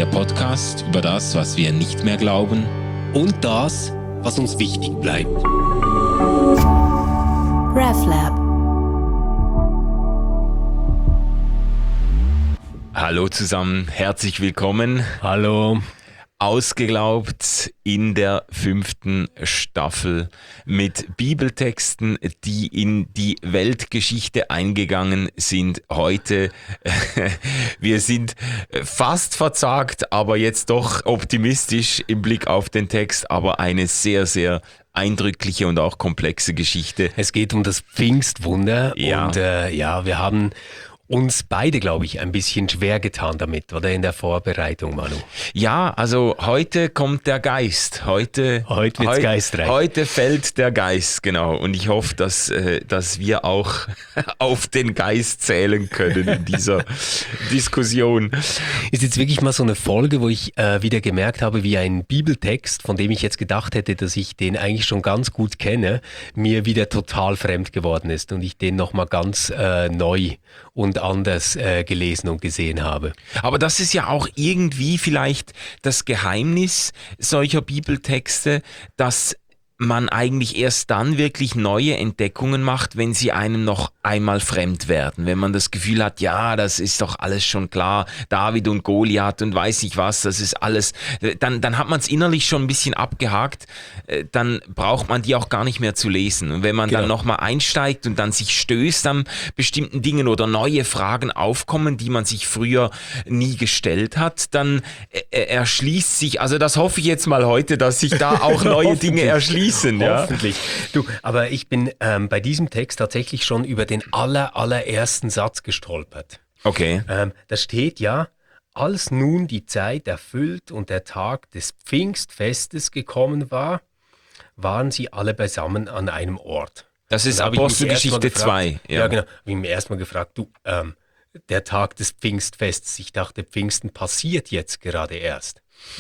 der Podcast über das, was wir nicht mehr glauben und das, was uns wichtig bleibt. RefLab. Hallo zusammen, herzlich willkommen. Hallo. Ausgeglaubt in der 5. Staffel mit Bibeltexten, die in die Weltgeschichte eingegangen sind heute. Wir sind fast verzagt, aber jetzt doch optimistisch im Blick auf den Text, aber eine sehr, sehr eindrückliche und auch komplexe Geschichte. Es geht um das Pfingstwunder Ja. und wir haben uns beide, glaube ich, ein bisschen schwer getan damit, oder in der Vorbereitung, Manu? Ja, also heute kommt der Geist. Heute wird's geistreich. Heute fällt der Geist, genau. Und ich hoffe, dass wir auch auf den Geist zählen können in dieser Diskussion. Ist jetzt wirklich mal so eine Folge, wo ich wieder gemerkt habe, wie ein Bibeltext, von dem ich jetzt gedacht hätte, dass ich den eigentlich schon ganz gut kenne, mir wieder total fremd geworden ist und ich den nochmal ganz neu und anders gelesen und gesehen habe. Aber das ist ja auch irgendwie vielleicht das Geheimnis solcher Bibeltexte, dass man eigentlich erst dann wirklich neue Entdeckungen macht, wenn sie einem noch einmal fremd werden. Wenn man das Gefühl hat, ja, das ist doch alles schon klar, David und Goliath und weiß ich was, das ist alles, dann hat man es innerlich schon ein bisschen abgehakt, dann braucht man die auch gar nicht mehr zu lesen. Und wenn man dann nochmal einsteigt und dann sich stößt an bestimmten Dingen oder neue Fragen aufkommen, die man sich früher nie gestellt hat, dann erschließt sich, also das hoffe ich jetzt mal heute, dass sich da auch neue Dinge erschließen. Ja? Hoffentlich. Du, aber ich bin bei diesem Text tatsächlich schon über den allerersten Satz gestolpert. Okay. Da steht ja, als nun die Zeit erfüllt und der Tag des Pfingstfestes gekommen war, waren sie alle beisammen an einem Ort. Das ist Da hab ich mich Apostelgeschichte erst mal 2. Ja, genau. Habe ich mir erstmal gefragt, du, der Tag des Pfingstfests, ich dachte, Pfingsten passiert jetzt gerade erst.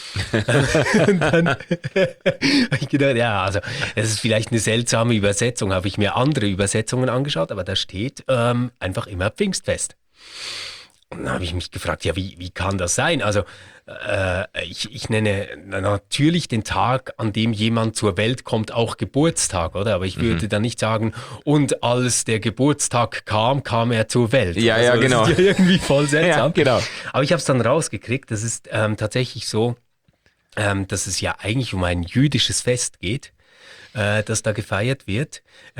Und dann habe ich gedacht, ja, also das ist vielleicht eine seltsame Übersetzung, habe ich mir andere Übersetzungen angeschaut, aber da steht einfach immer Pfingstfest. Und dann habe ich mich gefragt, ja, wie kann das sein? Also ich nenne natürlich den Tag, an dem jemand zur Welt kommt, auch Geburtstag, oder? Aber ich würde dann nicht sagen, und als der Geburtstag kam, kam er zur Welt. Ja, also, ja, genau. Das ist ja irgendwie voll seltsam. Ja, genau. Aber ich habe es dann rausgekriegt, das ist tatsächlich so, dass es ja eigentlich um ein jüdisches Fest geht, das da gefeiert wird.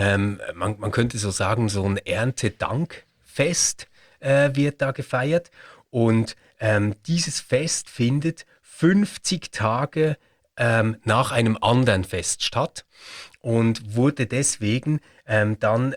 Man könnte so sagen, so ein Erntedankfest wird da gefeiert. Und dieses Fest findet 50 Tage nach einem anderen Fest statt und wurde deswegen dann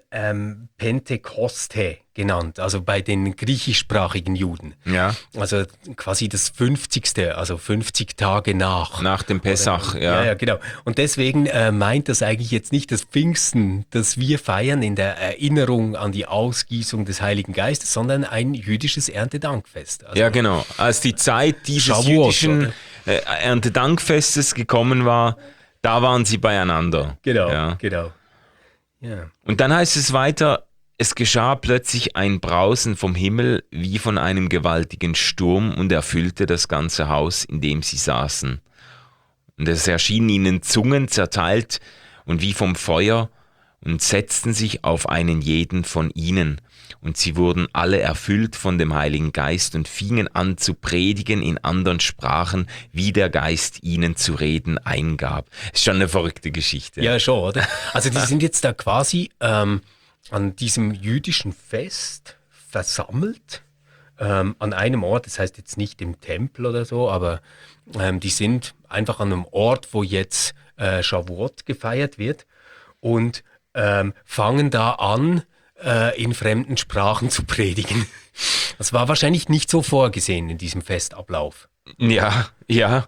Pentekoste genannt, also bei den griechischsprachigen Juden. Ja. Also quasi das 50. Also 50 Tage nach dem Pessach, ja. Ja, genau. Und deswegen meint das eigentlich jetzt nicht das Pfingsten, das wir feiern in der Erinnerung an die Ausgießung des Heiligen Geistes, sondern ein jüdisches Erntedankfest. Also Ja, genau. Als die Zeit dieses Shavuot, jüdischen Erntedankfestes gekommen war, da waren sie beieinander. Genau, Ja. genau. Ja. Und dann heißt es weiter, es geschah plötzlich ein Brausen vom Himmel wie von einem gewaltigen Sturm und erfüllte das ganze Haus, in dem sie saßen. Und es erschienen ihnen Zungen zerteilt und wie vom Feuer und setzten sich auf einen jeden von ihnen. Und sie wurden alle erfüllt von dem Heiligen Geist und fingen an zu predigen in anderen Sprachen, wie der Geist ihnen zu reden eingab. Ist schon eine verrückte Geschichte. Ja, schon, oder? Also die sind jetzt da quasi an diesem jüdischen Fest versammelt, an einem Ort, das heißt jetzt nicht im Tempel oder so, aber die sind einfach an einem Ort, wo jetzt Shavuot gefeiert wird und fangen da an, in fremden Sprachen zu predigen. Das war wahrscheinlich nicht so vorgesehen in diesem Festablauf. Ja, ja.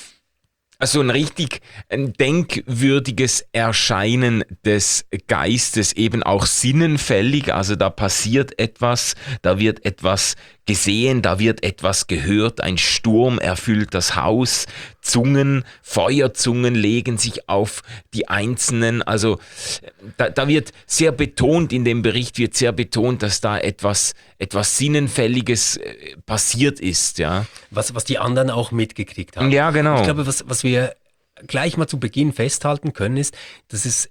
Also ein denkwürdiges Erscheinen des Geistes, eben auch sinnenfällig, also da passiert etwas, da wird etwas gesehen, da wird etwas gehört, ein Sturm erfüllt das Haus, Zungen, Feuerzungen legen sich auf die Einzelnen, also da wird sehr betont, in dem Bericht wird sehr betont, dass da etwas Sinnenfälliges passiert ist, ja. Was die anderen auch mitgekriegt haben. Ja, genau. Ich glaube, was wir gleich mal zu Beginn festhalten können, ist, dass es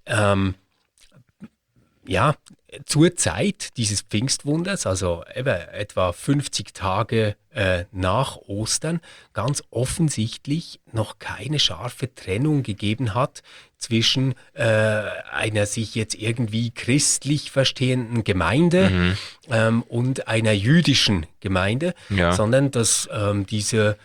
zur Zeit dieses Pfingstwunders, also etwa 50 Tage nach Ostern, ganz offensichtlich noch keine scharfe Trennung gegeben hat zwischen einer sich jetzt irgendwie christlich verstehenden Gemeinde und einer jüdischen Gemeinde, sondern dass diese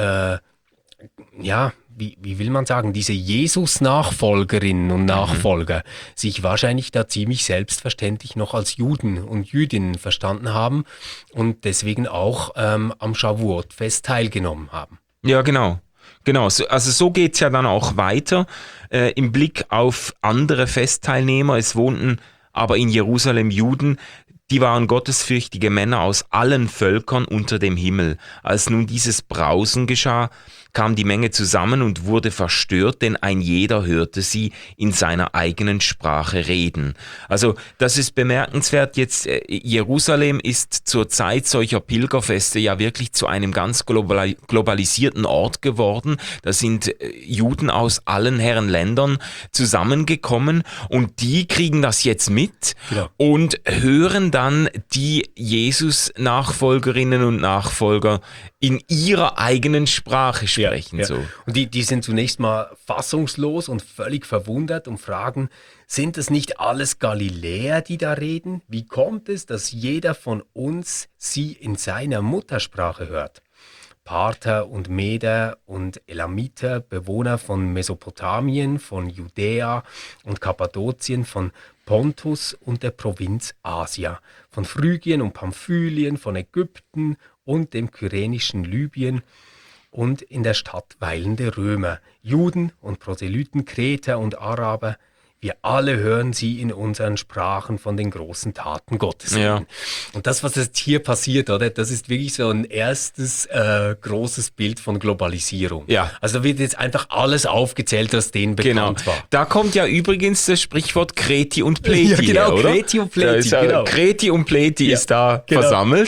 wie will man sagen, diese Jesus-Nachfolgerinnen und Nachfolger sich wahrscheinlich da ziemlich selbstverständlich noch als Juden und Jüdinnen verstanden haben und deswegen auch am Shavuot-Fest teilgenommen haben. Ja, genau. Also so geht es ja dann auch weiter im Blick auf andere Festteilnehmer. Es wohnten aber in Jerusalem Juden, die waren gottesfürchtige Männer aus allen Völkern unter dem Himmel. Als nun dieses Brausen geschah, kam die Menge zusammen und wurde verstört, denn ein jeder hörte sie in seiner eigenen Sprache reden. Also das ist bemerkenswert. Jetzt Jerusalem ist zur Zeit solcher Pilgerfeste ja wirklich zu einem ganz globalisierten Ort geworden. Da sind Juden aus allen Herren Ländern zusammengekommen und die kriegen das jetzt mit und hören dann die Jesus-Nachfolgerinnen und Nachfolger in ihrer eigenen Sprache sprechen. Ja. So. Und die sind zunächst mal fassungslos und völlig verwundert und fragen, sind es nicht alles Galiläer, die da reden? Wie kommt es, dass jeder von uns sie in seiner Muttersprache hört? Parther und Meder und Elamiter, Bewohner von Mesopotamien, von Judäa und Kappadokien, von Pontus und der Provinz Asia, von Phrygien und Pamphylien, von Ägypten und dem kyrenischen Libyen und in der Stadt weilende Römer, Juden und Proselyten, Kreter und Araber, wir alle hören sie in unseren Sprachen von den großen Taten Gottes. Ja. Und das, was jetzt hier passiert, oder, das ist wirklich so ein erstes großes Bild von Globalisierung. Ja. Also da wird jetzt einfach alles aufgezählt, was denen bekannt war. Da kommt ja übrigens das Sprichwort Kreti und Pleti. Ja, genau, her, oder? Kreti und Pleti. Genau. Kreti und Pleti ist da versammelt.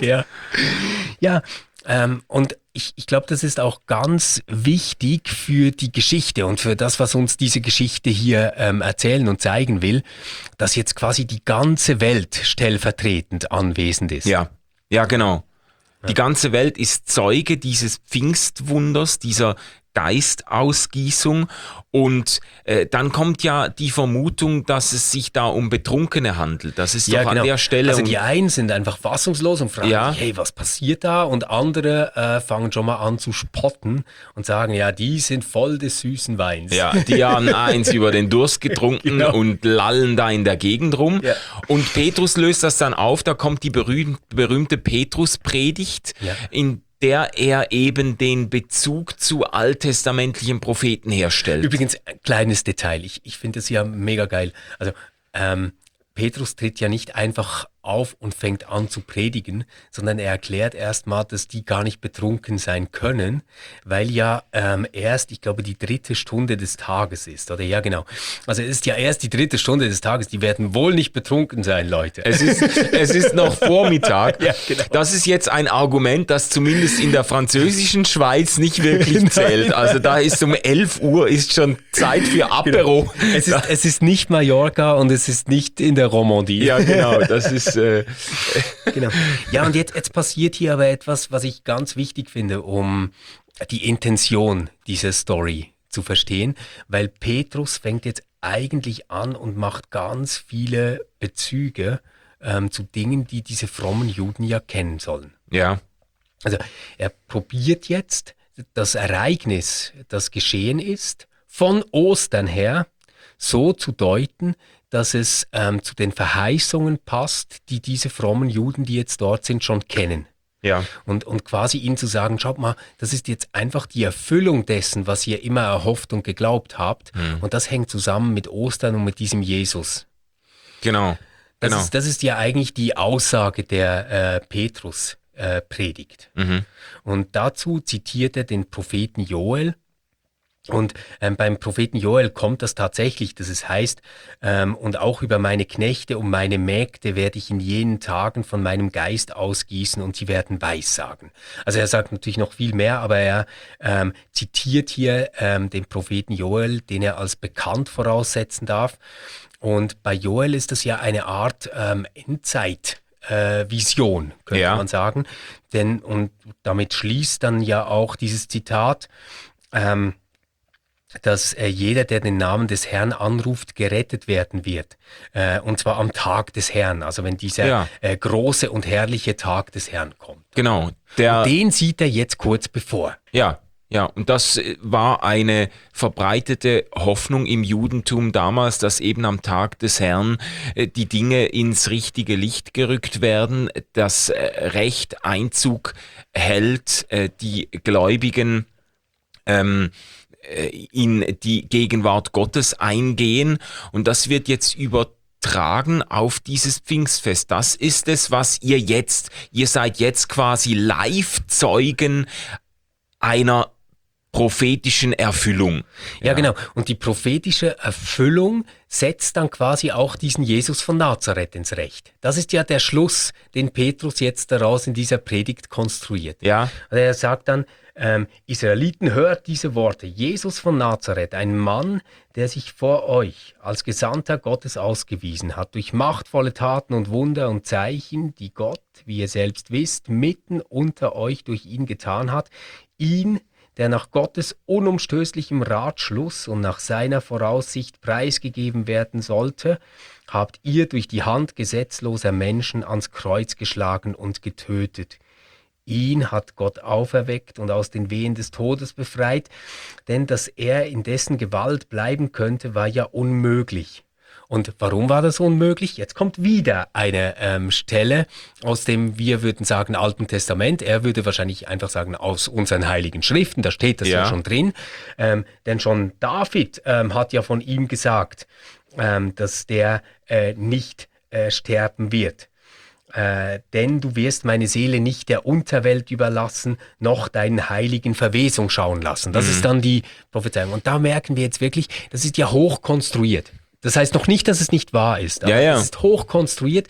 Ja. Und ich glaube, das ist auch ganz wichtig für die Geschichte und für das, was uns diese Geschichte hier erzählen und zeigen will, dass jetzt quasi die ganze Welt stellvertretend anwesend ist. Ja, genau. Die ganze Welt ist Zeuge dieses Pfingstwunders, dieser Geistausgießung und dann kommt ja die Vermutung, dass es sich da um Betrunkene handelt. Das ist doch an der Stelle. Also die einen sind einfach fassungslos und fragen sich, hey, was passiert da? Und andere fangen schon mal an zu spotten und sagen, ja, die sind voll des süßen Weins. Ja, die haben eins über den Durst getrunken und lallen da in der Gegend rum. Ja. Und Petrus löst das dann auf, da kommt die berühmte Petrus-Predigt, in der er eben den Bezug zu alttestamentlichen Propheten herstellt. Übrigens, ein kleines Detail, ich finde das ja mega geil. Also Petrus tritt ja nicht einfach auf und fängt an zu predigen, sondern er erklärt erstmal, dass die gar nicht betrunken sein können, weil ja erst, ich glaube, die 3. Stunde des Tages ist, oder? Ja, genau. Also es ist ja erst die 3. Stunde des Tages, die werden wohl nicht betrunken sein, Leute. Es ist noch Vormittag. Ja, genau. Das ist jetzt ein Argument, das zumindest in der französischen Schweiz nicht wirklich zählt. Also da ist um 11 Uhr ist schon Zeit für Apero. Genau. Es ist nicht Mallorca und es ist nicht in der Romandie. Ja, genau, das ist genau. Ja, und jetzt passiert hier aber etwas, was ich ganz wichtig finde, um die Intention dieser Story zu verstehen, weil Petrus fängt jetzt eigentlich an und macht ganz viele Bezüge zu Dingen, die diese frommen Juden ja kennen sollen. Ja. Also er probiert jetzt das Ereignis, das geschehen ist, von Ostern her so zu deuten, dass es zu den Verheißungen passt, die diese frommen Juden, die jetzt dort sind, schon kennen. Ja. Und quasi ihnen zu sagen, schaut mal, das ist jetzt einfach die Erfüllung dessen, was ihr immer erhofft und geglaubt habt. Und das hängt zusammen mit Ostern und mit diesem Jesus. Genau. Das ist ja eigentlich die Aussage der Petrus predigt. Und dazu zitiert er den Propheten Joel. Und beim Propheten Joel kommt das tatsächlich, dass es heißt, und auch über meine Knechte und meine Mägde werde ich in jenen Tagen von meinem Geist ausgießen und sie werden Weissagen. Also er sagt natürlich noch viel mehr, aber er zitiert hier den Propheten Joel, den er als bekannt voraussetzen darf. Und bei Joel ist das ja eine Art Endzeit-Vision, könnte man sagen. Und damit schließt dann ja auch dieses Zitat, dass jeder, der den Namen des Herrn anruft, gerettet werden wird. Und zwar am Tag des Herrn, also wenn dieser große und herrliche Tag des Herrn kommt. Genau. Den sieht er jetzt kurz bevor. Ja, und das war eine verbreitete Hoffnung im Judentum damals, dass eben am Tag des Herrn die Dinge ins richtige Licht gerückt werden, das Recht Einzug hält, die Gläubigen in die Gegenwart Gottes eingehen, und das wird jetzt übertragen auf dieses Pfingstfest. Das ist es, was ihr seid jetzt quasi Live-Zeugen einer prophetischen Erfüllung. Ja, genau. Und die prophetische Erfüllung setzt dann quasi auch diesen Jesus von Nazareth ins Recht. Das ist ja der Schluss, den Petrus jetzt daraus in dieser Predigt konstruiert. Ja. Also er sagt dann, Israeliten, hört diese Worte. Jesus von Nazareth, ein Mann, der sich vor euch als Gesandter Gottes ausgewiesen hat, durch machtvolle Taten und Wunder und Zeichen, die Gott, wie ihr selbst wisst, mitten unter euch durch ihn getan hat, ihn, der nach Gottes unumstößlichem Ratschluss und nach seiner Voraussicht preisgegeben werden sollte, habt ihr durch die Hand gesetzloser Menschen ans Kreuz geschlagen und getötet. Ihn hat Gott auferweckt und aus den Wehen des Todes befreit, denn dass er in dessen Gewalt bleiben könnte, war ja unmöglich. Und warum war das unmöglich? Jetzt kommt wieder eine Stelle aus dem, wir würden sagen, Alten Testament. Er würde wahrscheinlich einfach sagen, aus unseren heiligen Schriften, da steht das ja schon drin. Denn schon David hat ja von ihm gesagt, dass der nicht sterben wird. Denn du wirst meine Seele nicht der Unterwelt überlassen, noch deinen Heiligen Verwesung schauen lassen. Das ist dann die Prophezeiung. Und da merken wir jetzt wirklich, das ist ja hochkonstruiert. Das heißt noch nicht, dass es nicht wahr ist, aber es ist hochkonstruiert.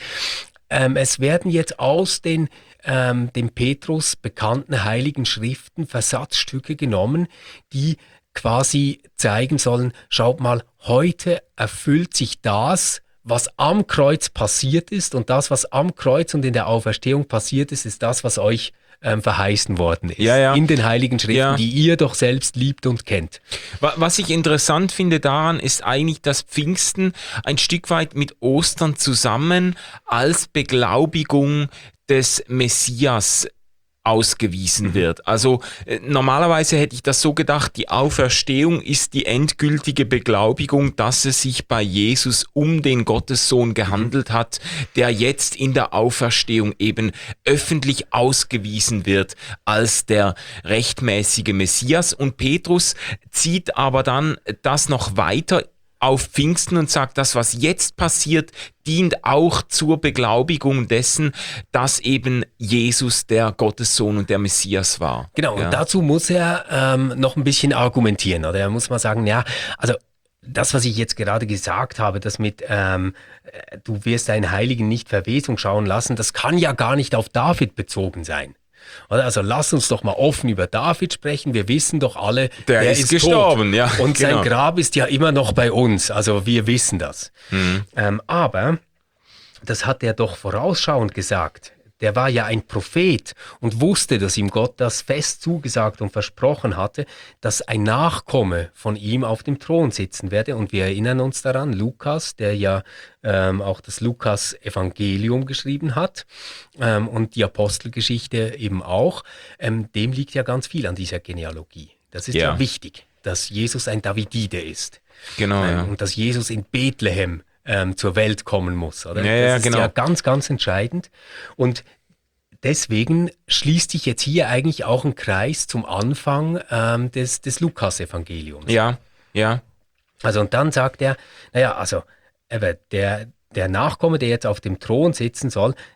Es werden jetzt aus den dem Petrus bekannten heiligen Schriften Versatzstücke genommen, die quasi zeigen sollen, schaut mal, heute erfüllt sich das, was am Kreuz passiert ist, und das, was am Kreuz und in der Auferstehung passiert ist, ist das, was euch verheißen worden ist. In den Heiligen Schriften, die ihr doch selbst liebt und kennt. Was ich interessant finde daran, ist eigentlich, dass Pfingsten ein Stück weit mit Ostern zusammen als Beglaubigung des Messias ausgewiesen wird. Also normalerweise hätte ich das so gedacht, die Auferstehung ist die endgültige Beglaubigung, dass es sich bei Jesus um den Gottessohn gehandelt hat, der jetzt in der Auferstehung eben öffentlich ausgewiesen wird als der rechtmäßige Messias. Und Petrus zieht aber dann das noch weiter auf Pfingsten und sagt, das, was jetzt passiert, dient auch zur Beglaubigung dessen, dass eben Jesus der Gottessohn und der Messias war. Genau, und dazu muss er noch ein bisschen argumentieren. Oder er muss mal sagen, ja, also das, was ich jetzt gerade gesagt habe, das mit du wirst deinen Heiligen nicht Verwesung schauen lassen, das kann ja gar nicht auf David bezogen sein. Also lass uns doch mal offen über David sprechen. Wir wissen doch alle, der ist gestorben. Tot. Ja, und sein Grab ist ja immer noch bei uns. Also wir wissen das. Aber das hat er doch vorausschauend gesagt. Der war ja ein Prophet und wusste, dass ihm Gott das fest zugesagt und versprochen hatte, dass ein Nachkomme von ihm auf dem Thron sitzen werde. Und wir erinnern uns daran, Lukas, der ja auch das Lukas-Evangelium geschrieben hat und die Apostelgeschichte eben auch, dem liegt ja ganz viel an dieser Genealogie. Das ist ja wichtig, dass Jesus ein Davidide ist. Genau, und dass Jesus in Bethlehem zur Welt kommen muss. Oder? Das ist ja ganz, ganz entscheidend. Und deswegen schließt sich jetzt hier eigentlich auch ein Kreis zum Anfang des Lukas-Evangeliums. Ja. Also und dann sagt er, naja, also der Nachkomme, der jetzt auf dem Thron sitzen soll,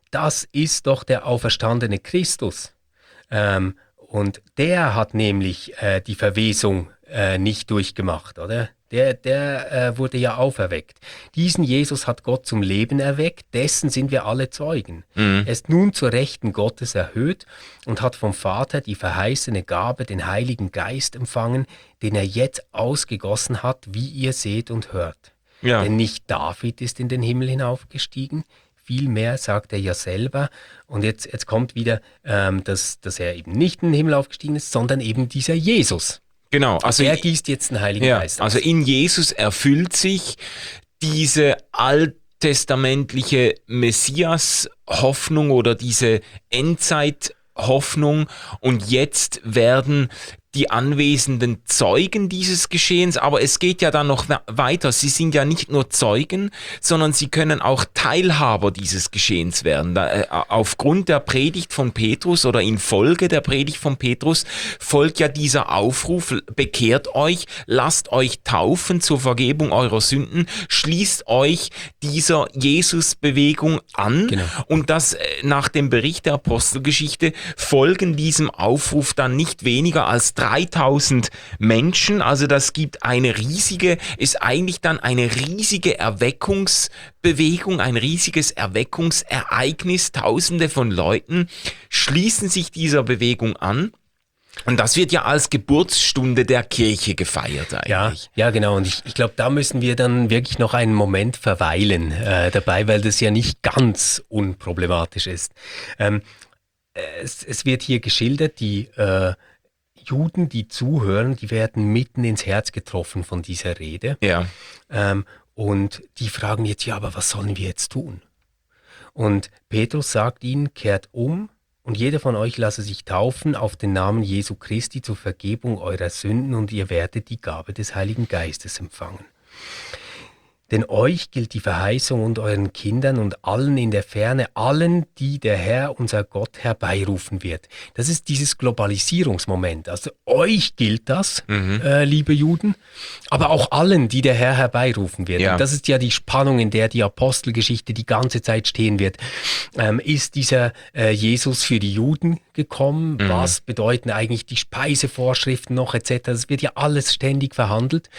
das ist doch der auferstandene Christus. Und der hat nämlich die Verwesung nicht durchgemacht, oder? Der wurde ja auferweckt. Diesen Jesus hat Gott zum Leben erweckt, dessen sind wir alle Zeugen. Er ist nun zur Rechten Gottes erhöht und hat vom Vater die verheißene Gabe, den Heiligen Geist empfangen, den er jetzt ausgegossen hat, wie ihr seht und hört. Ja. Denn nicht David ist in den Himmel hinaufgestiegen, vielmehr sagt er ja selber, und jetzt kommt wieder, dass er eben nicht in den Himmel aufgestiegen ist, sondern eben dieser Jesus. Genau. Also Er gießt jetzt den Heiligen Geist aus. Also in Jesus erfüllt sich diese alttestamentliche Messias-Hoffnung oder diese Endzeit-Hoffnung, und jetzt werden die anwesenden Zeugen dieses Geschehens, aber es geht ja dann noch weiter. Sie sind ja nicht nur Zeugen, sondern sie können auch Teilhaber dieses Geschehens werden. Aufgrund der Predigt von Petrus oder infolge der Predigt von Petrus folgt ja dieser Aufruf: bekehrt euch, lasst euch taufen zur Vergebung eurer Sünden, schließt euch dieser Jesus-Bewegung an. Genau. Und das nach dem Bericht der Apostelgeschichte folgen diesem Aufruf dann nicht weniger als 3000 Menschen, also das gibt ist eigentlich dann eine riesige Erweckungsbewegung, ein riesiges Erweckungsereignis. Tausende von Leuten schließen sich dieser Bewegung an. Und das wird ja als Geburtsstunde der Kirche gefeiert eigentlich. Ja, genau. Und ich glaube, da müssen wir dann wirklich noch einen Moment verweilen dabei, weil das ja nicht ganz unproblematisch ist. Es wird hier geschildert, die Juden, die zuhören, die werden mitten ins Herz getroffen von dieser Rede. Ja. Und die fragen jetzt, ja, aber was sollen wir jetzt tun? Und Petrus sagt ihnen, kehrt um und jeder von euch lasse sich taufen auf den Namen Jesu Christi zur Vergebung eurer Sünden und ihr werdet die Gabe des Heiligen Geistes empfangen. Denn euch gilt die Verheißung und euren Kindern und allen in der Ferne, allen, die der Herr, unser Gott, herbeirufen wird. Das ist dieses Globalisierungsmoment. Also euch gilt das, liebe Juden, aber auch allen, die der Herr herbeirufen wird. Ja. Und das ist ja die Spannung, in der die Apostelgeschichte die ganze Zeit stehen wird. Ist dieser Jesus für die Juden gekommen? Was bedeuten eigentlich die Speisevorschriften noch etc.? Das wird ja alles ständig verhandelt.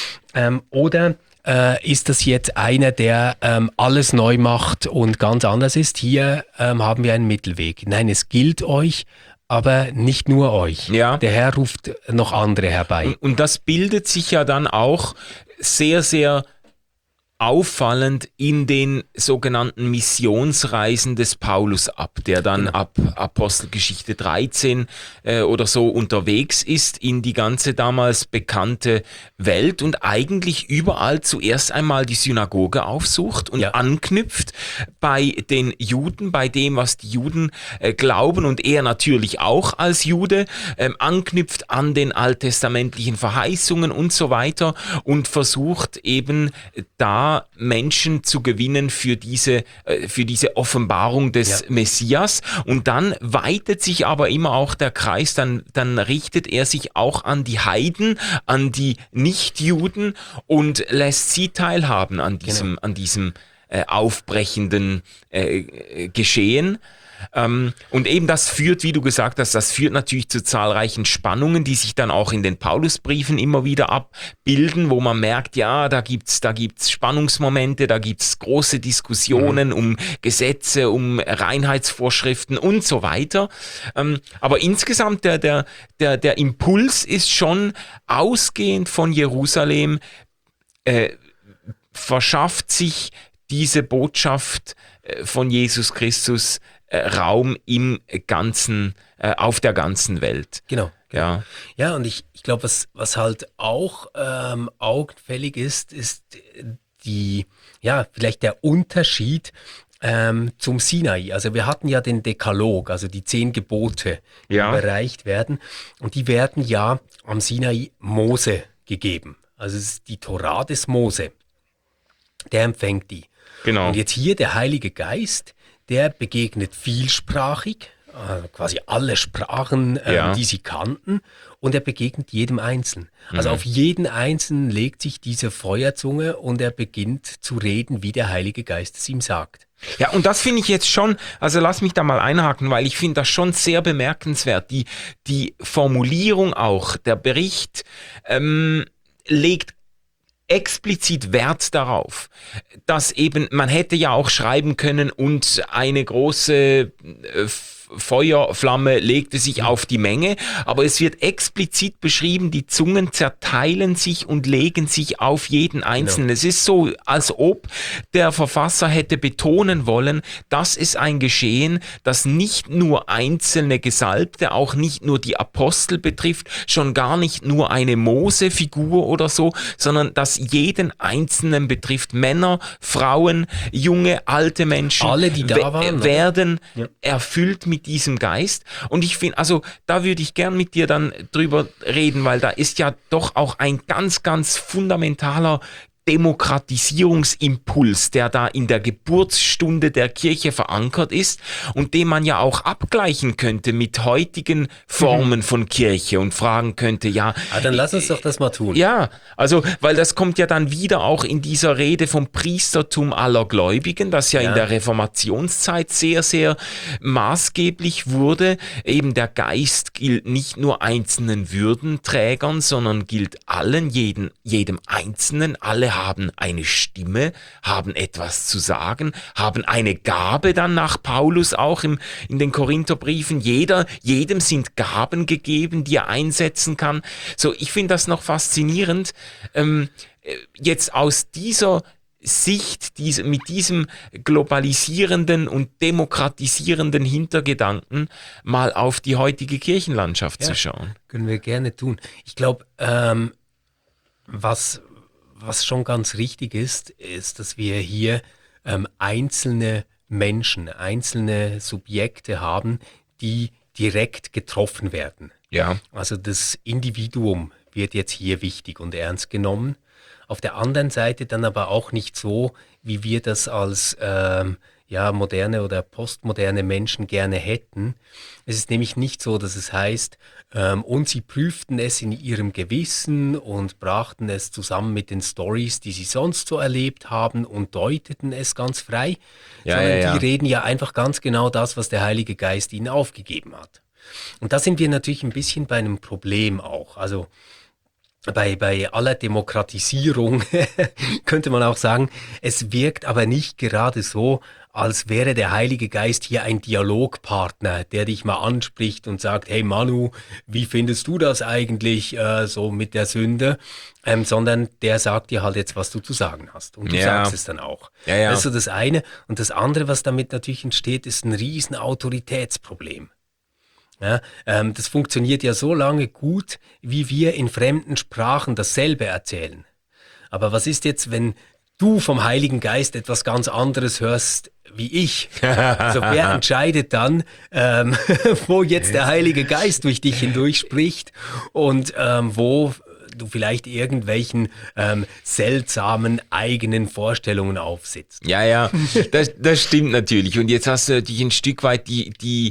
Oder ist das jetzt einer, der alles neu macht und ganz anders ist? Hier haben wir einen Mittelweg. Nein, es gilt euch, aber nicht nur euch. Ja. Der Herr ruft noch andere herbei. Und das bildet sich ja dann auch sehr, sehr auffallend in den sogenannten Missionsreisen des Paulus ab, der dann ab Apostelgeschichte 13 oder so unterwegs ist in die ganze damals bekannte Welt und eigentlich überall zuerst einmal die Synagoge aufsucht und anknüpft bei den Juden, bei dem, was die Juden glauben, und er natürlich auch als Jude, anknüpft an den alttestamentlichen Verheißungen und so weiter und versucht eben da Menschen zu gewinnen für diese Offenbarung des Messias. Und dann weitet sich aber immer auch der Kreis, dann richtet er sich auch an die Heiden, an die Nichtjuden und lässt sie teilhaben an diesem aufbrechenden Geschehen. Und eben das führt, wie du gesagt hast, das führt natürlich zu zahlreichen Spannungen, die sich dann auch in den Paulusbriefen immer wieder abbilden, wo man merkt, ja, da gibt's Spannungsmomente, da gibt's große Diskussionen um Gesetze, um Reinheitsvorschriften und so weiter. Aber insgesamt der Impuls ist schon ausgehend von Jerusalem, verschafft sich diese Botschaft von Jesus Christus Raum im ganzen, auf der ganzen Welt. Genau. Ja, und ich glaube, was halt auch augenfällig ist vielleicht der Unterschied zum Sinai. Also wir hatten ja den Dekalog, also die 10 Gebote, die überreicht werden. Und die werden ja am Sinai Mose gegeben. Also es ist die Torah des Mose. Der empfängt die. genau. Und jetzt hier der Heilige Geist, der begegnet vielsprachig quasi alle Sprachen, die sie kannten, und er begegnet jedem Einzelnen. Also auf jeden Einzelnen legt sich diese Feuerzunge und er beginnt zu reden, wie der Heilige Geist es ihm sagt. Ja, und das finde ich jetzt schon, also lass mich da mal einhaken, weil ich finde das schon sehr bemerkenswert. Die Formulierung auch, der Bericht legt explizit Wert darauf, dass eben, man hätte ja auch schreiben können und eine große Feuerflamme legte sich auf die Menge, aber es wird explizit beschrieben, die Zungen zerteilen sich und legen sich auf jeden Einzelnen. Es ist so, als ob der Verfasser hätte betonen wollen, das ist ein Geschehen, das nicht nur einzelne Gesalbte, auch nicht nur die Apostel betrifft, schon gar nicht nur eine Mose-Figur oder so, sondern das jeden Einzelnen betrifft. Männer, Frauen, junge, alte Menschen, alle, die da waren, werden erfüllt mit diesem Geist. Und ich finde, also da würde ich gern mit dir dann drüber reden, weil da ist ja doch auch ein ganz, ganz fundamentaler Demokratisierungsimpuls, der da in der Geburtsstunde der Kirche verankert ist und den man ja auch abgleichen könnte mit heutigen Formen von Kirche und fragen könnte, ja. Dann lass uns doch das mal tun. Ja, also, weil das kommt ja dann wieder auch in dieser Rede vom Priestertum aller Gläubigen, das ja in der Reformationszeit sehr, sehr maßgeblich wurde. Eben der Geist gilt nicht nur einzelnen Würdenträgern, sondern gilt allen, jedem Einzelnen. Alle haben eine Stimme, haben etwas zu sagen, haben eine Gabe dann nach Paulus auch in den Korintherbriefen. Jedem sind Gaben gegeben, die er einsetzen kann. So, ich finde das noch faszinierend. Jetzt aus dieser Sicht, mit diesem globalisierenden und demokratisierenden Hintergedanken mal auf die heutige Kirchenlandschaft zu schauen. Können wir gerne tun. Ich glaube, was schon ganz richtig ist, dass wir hier einzelne Menschen, einzelne Subjekte haben, die direkt getroffen werden. Ja. Also das Individuum wird jetzt hier wichtig und ernst genommen. Auf der anderen Seite dann aber auch nicht so, wie wir das als moderne oder postmoderne Menschen gerne hätten. Es ist nämlich nicht so, dass es heißt, und sie prüften es in ihrem Gewissen und brachten es zusammen mit den Stories, die sie sonst so erlebt haben und deuteten es ganz frei, sondern die reden ja einfach ganz genau das, was der Heilige Geist ihnen aufgegeben hat. Und da sind wir natürlich ein bisschen bei einem Problem auch. Also bei aller Demokratisierung könnte man auch sagen, es wirkt aber nicht gerade so, als wäre der Heilige Geist hier ein Dialogpartner, der dich mal anspricht und sagt, hey Manu, wie findest du das eigentlich so mit der Sünde? Sondern der sagt dir halt jetzt, was du zu sagen hast. Und du sagst es dann auch. Ja. Das ist so das eine. Und das andere, was damit natürlich entsteht, ist ein riesen Autoritätsproblem. Ja, das funktioniert ja so lange gut, wie wir in fremden Sprachen dasselbe erzählen. Aber was ist jetzt, wenn du vom Heiligen Geist etwas ganz anderes hörst wie ich? Also wer entscheidet dann, wo jetzt der Heilige Geist durch dich hindurch spricht und wo du vielleicht irgendwelchen seltsamen eigenen Vorstellungen aufsitzt. Ja, das stimmt natürlich. Und jetzt hast du natürlich ein Stück weit die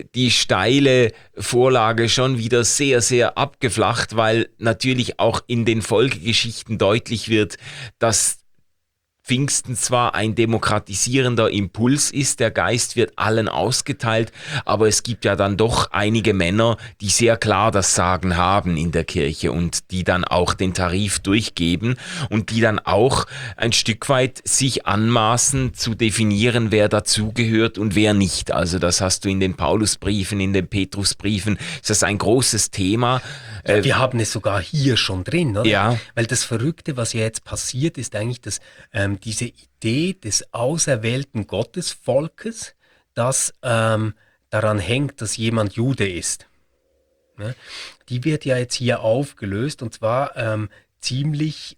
steile Vorlage schon wieder sehr, sehr abgeflacht, weil natürlich auch in den Folgegeschichten deutlich wird, dass Pfingsten zwar ein demokratisierender Impuls ist, der Geist wird allen ausgeteilt, aber es gibt ja dann doch einige Männer, die sehr klar das Sagen haben in der Kirche und die dann auch den Tarif durchgeben und die dann auch ein Stück weit sich anmaßen zu definieren, wer dazugehört und wer nicht. Also das hast du in den Paulusbriefen, in den Petrusbriefen, ist das ein großes Thema. Wir haben es sogar hier schon drin, oder? Ja. Weil das Verrückte, was ja jetzt passiert, ist eigentlich, dass diese Idee des auserwählten Gottesvolkes, das daran hängt, dass jemand Jude ist, ne? Die wird ja jetzt hier aufgelöst und zwar ziemlich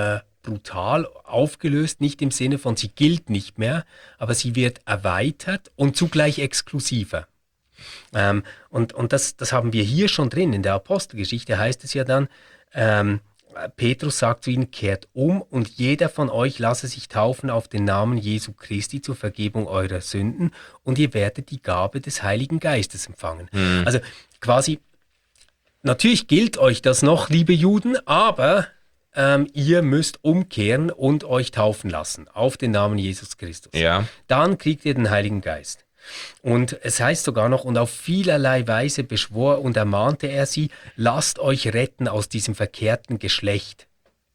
brutal aufgelöst, nicht im Sinne von sie gilt nicht mehr, aber sie wird erweitert und zugleich exklusiver. Und das haben wir hier schon drin. In der Apostelgeschichte heißt es ja dann, Petrus sagt zu ihnen, kehrt um und jeder von euch lasse sich taufen auf den Namen Jesu Christi zur Vergebung eurer Sünden und ihr werdet die Gabe des Heiligen Geistes empfangen. Also quasi, natürlich gilt euch das noch, liebe Juden, aber ihr müsst umkehren und euch taufen lassen auf den Namen Jesus Christus. Ja. Dann kriegt ihr den Heiligen Geist. Und es heißt sogar noch, und auf vielerlei Weise beschwor und ermahnte er sie, lasst euch retten aus diesem verkehrten Geschlecht.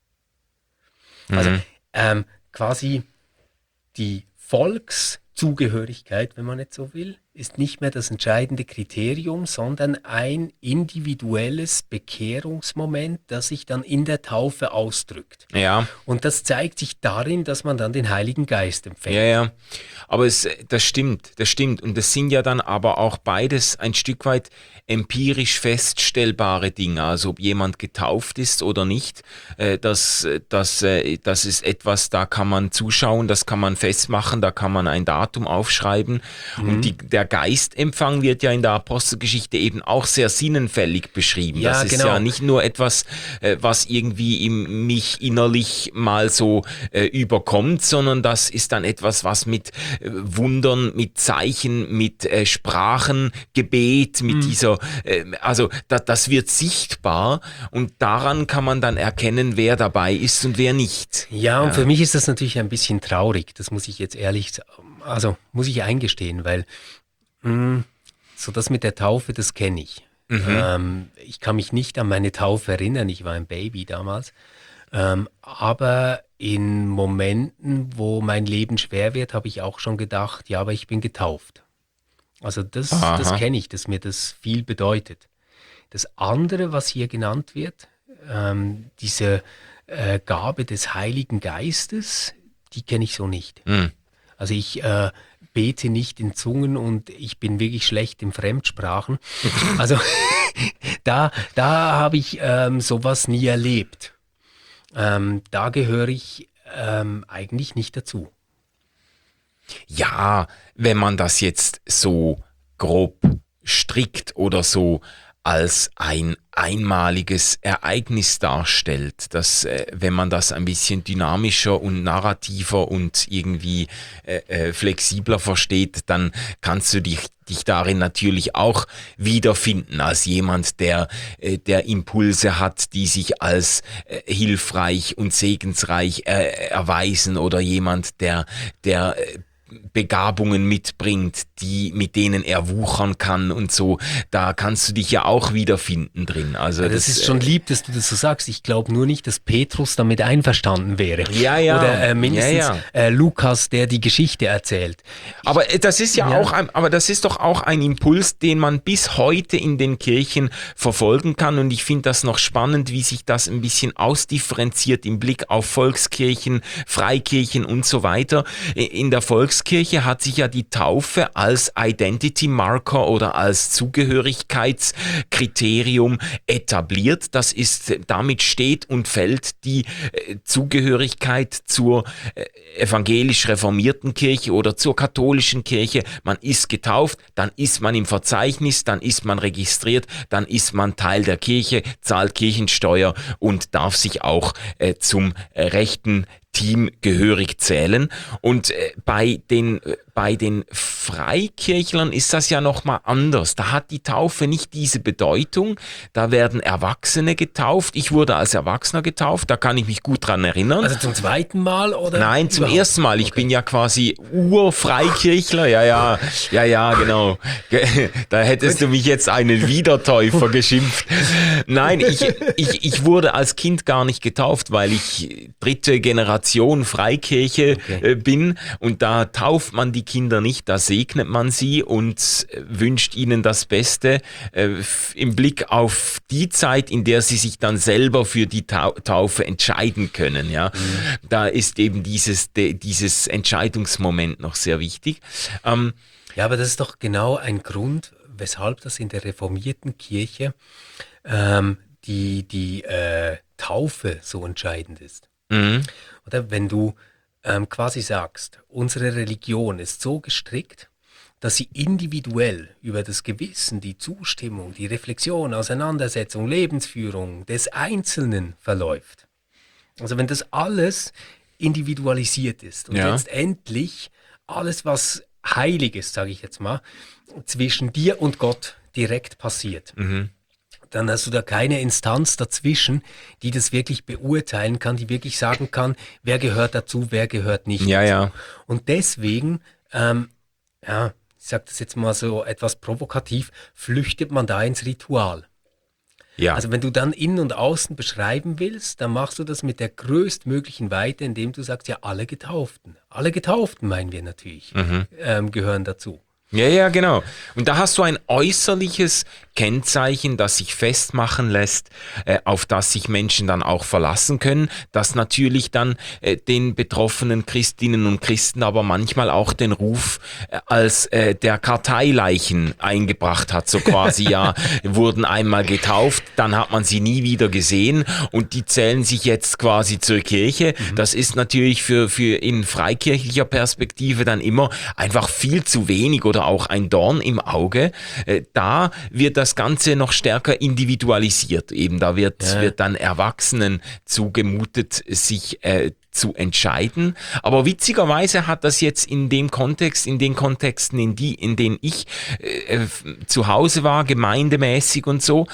Also quasi die Volkszugehörigkeit, wenn man jetzt so will, ist nicht mehr das entscheidende Kriterium, sondern ein individuelles Bekehrungsmoment, das sich dann in der Taufe ausdrückt. Ja. Und das zeigt sich darin, dass man dann den Heiligen Geist empfängt. Ja. Aber das stimmt. Und das sind ja dann aber auch beides ein Stück weit empirisch feststellbare Dinge. Also ob jemand getauft ist oder nicht, das ist etwas, da kann man zuschauen, das kann man festmachen, da kann man ein Datum aufschreiben. Und der Geistempfang wird ja in der Apostelgeschichte eben auch sehr sinnenfällig beschrieben. Ja, das ist genau. ja nicht nur etwas, was irgendwie mich innerlich mal so überkommt, sondern das ist dann etwas, was mit Wundern, mit Zeichen, mit Sprachen, Gebet, mit dieser, also das wird sichtbar und daran kann man dann erkennen, wer dabei ist und wer nicht. Ja, und für mich ist das natürlich ein bisschen traurig, das muss ich jetzt ehrlich sagen, also muss ich eingestehen, weil so das mit der Taufe, das kenne ich. Ich kann mich nicht an meine Taufe erinnern, ich war ein Baby damals, aber in Momenten, wo mein Leben schwer wird, habe ich auch schon gedacht, ja, aber ich bin getauft. Also das kenne ich, dass mir das viel bedeutet. Das andere, was hier genannt wird, diese Gabe des Heiligen Geistes, die kenne ich so nicht. Also ich bete nicht in Zungen und ich bin wirklich schlecht in Fremdsprachen. Also da habe ich sowas nie erlebt. Da gehöre ich eigentlich nicht dazu. Ja, wenn man das jetzt so grob strickt oder so als ein einmaliges Ereignis darstellt, dass wenn man das ein bisschen dynamischer und narrativer und irgendwie flexibler versteht, dann kannst du dich darin natürlich auch wiederfinden als jemand, der Impulse hat, die sich als hilfreich und segensreich erweisen oder jemand, der Begabungen mitbringt, mit denen er wuchern kann und so, da kannst du dich ja auch wiederfinden drin. Also ja, das ist schon lieb, dass du das so sagst. Ich glaube nur nicht, dass Petrus damit einverstanden wäre. Ja. Oder mindestens Lukas, der die Geschichte erzählt. Aber das ist das ist doch auch ein Impuls, den man bis heute in den Kirchen verfolgen kann. Und ich finde das noch spannend, wie sich das ein bisschen ausdifferenziert im Blick auf Volkskirchen, Freikirchen und so weiter. In der Volkskirche hat sich ja die Taufe als Identity Marker oder als Zugehörigkeitskriterium etabliert. Damit steht und fällt die Zugehörigkeit zur evangelisch reformierten Kirche oder zur katholischen Kirche. Man ist getauft, dann ist man im Verzeichnis, dann ist man registriert, dann ist man Teil der Kirche, zahlt Kirchensteuer und darf sich auch zum rechten Team gehörig zählen. Und bei den Freikirchlern ist das ja nochmal anders. Da hat die Taufe nicht diese Bedeutung. Da werden Erwachsene getauft. Ich wurde als Erwachsener getauft, da kann ich mich gut dran erinnern. Also zum zweiten Mal oder? Nein, zum ersten Mal. Ich bin ja quasi Urfreikirchler. Ja, genau. Da hättest du mich jetzt einen Wiedertäufer geschimpft. Nein, ich wurde als Kind gar nicht getauft, weil ich dritte Generation Freikirche bin und da tauft man die Kinder nicht, da segnet man sie und wünscht ihnen das Beste im Blick auf die Zeit, in der sie sich dann selber für die Taufe entscheiden können. Ja, da ist eben dieses Entscheidungsmoment noch sehr wichtig. Ja, aber das ist doch genau ein Grund, weshalb das in der reformierten Kirche die Taufe so entscheidend ist. Oder wenn du quasi sagst, unsere Religion ist so gestrickt, dass sie individuell über das Gewissen, die Zustimmung, die Reflexion, Auseinandersetzung, Lebensführung des Einzelnen verläuft. Also wenn das alles individualisiert ist und letztendlich alles, was heilig ist, sage ich jetzt mal, zwischen dir und Gott direkt passiert, dann hast du da keine Instanz dazwischen, die das wirklich beurteilen kann, die wirklich sagen kann, wer gehört dazu, wer gehört nicht dazu. Ja. Und deswegen, ich sage das jetzt mal so etwas provokativ, flüchtet man da ins Ritual. Ja. Also wenn du dann Innen und Außen beschreiben willst, dann machst du das mit der größtmöglichen Weite, indem du sagst, ja, alle Getauften meinen wir natürlich, gehören dazu. Ja, genau. Und da hast du ein äußerliches Kennzeichen, das sich festmachen lässt, auf das sich Menschen dann auch verlassen können, das natürlich dann den betroffenen Christinnen und Christen aber manchmal auch den Ruf als der Karteileichen eingebracht hat, so quasi, wurden einmal getauft, dann hat man sie nie wieder gesehen und die zählen sich jetzt quasi zur Kirche. Das ist natürlich für in freikirchlicher Perspektive dann immer einfach viel zu wenig oder auch ein Dorn im Auge. Da wird das Ganze noch stärker individualisiert. Eben da wird dann Erwachsenen zugemutet, sich zu entscheiden. Aber witzigerweise hat das jetzt in den Kontexten, in denen ich zu Hause war, gemeindemäßig und so,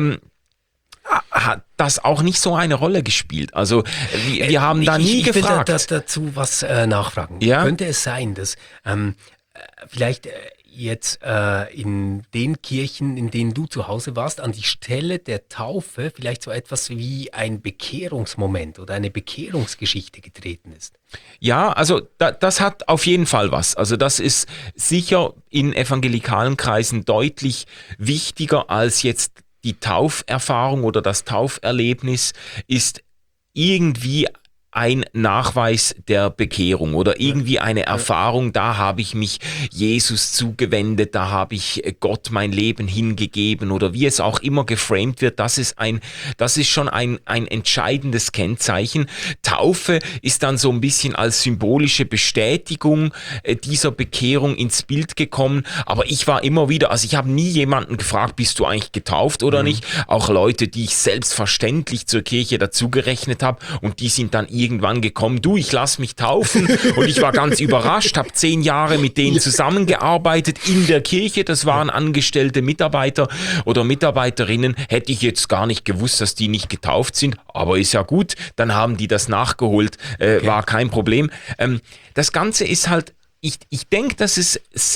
hat das auch nicht so eine Rolle gespielt. Also wir haben da nie gefragt. Ich will dazu was nachfragen. Ja? Könnte es sein, dass vielleicht jetzt in den Kirchen, in denen du zu Hause warst, an die Stelle der Taufe vielleicht so etwas wie ein Bekehrungsmoment oder eine Bekehrungsgeschichte getreten ist? Ja, also das hat auf jeden Fall was. Also das ist sicher in evangelikalen Kreisen deutlich wichtiger als jetzt die Tauferfahrung oder das Tauferlebnis ist irgendwie ein Nachweis der Bekehrung oder irgendwie eine Erfahrung, da habe ich mich Jesus zugewendet, da habe ich Gott mein Leben hingegeben oder wie es auch immer geframed wird, das ist schon ein entscheidendes Kennzeichen. Taufe ist dann so ein bisschen als symbolische Bestätigung dieser Bekehrung ins Bild gekommen, aber ich war immer wieder, also ich habe nie jemanden gefragt, bist du eigentlich getauft oder nicht? Auch Leute, die ich selbstverständlich zur Kirche dazugerechnet habe und die sind dann irgendwann gekommen, du, ich lass mich taufen und ich war ganz überrascht, habe 10 Jahre mit denen zusammengearbeitet in der Kirche, das waren angestellte Mitarbeiter oder Mitarbeiterinnen, hätte ich jetzt gar nicht gewusst, dass die nicht getauft sind, aber ist ja gut, dann haben die das nachgeholt, war kein Problem. Das Ganze ist halt, ich denke, dass es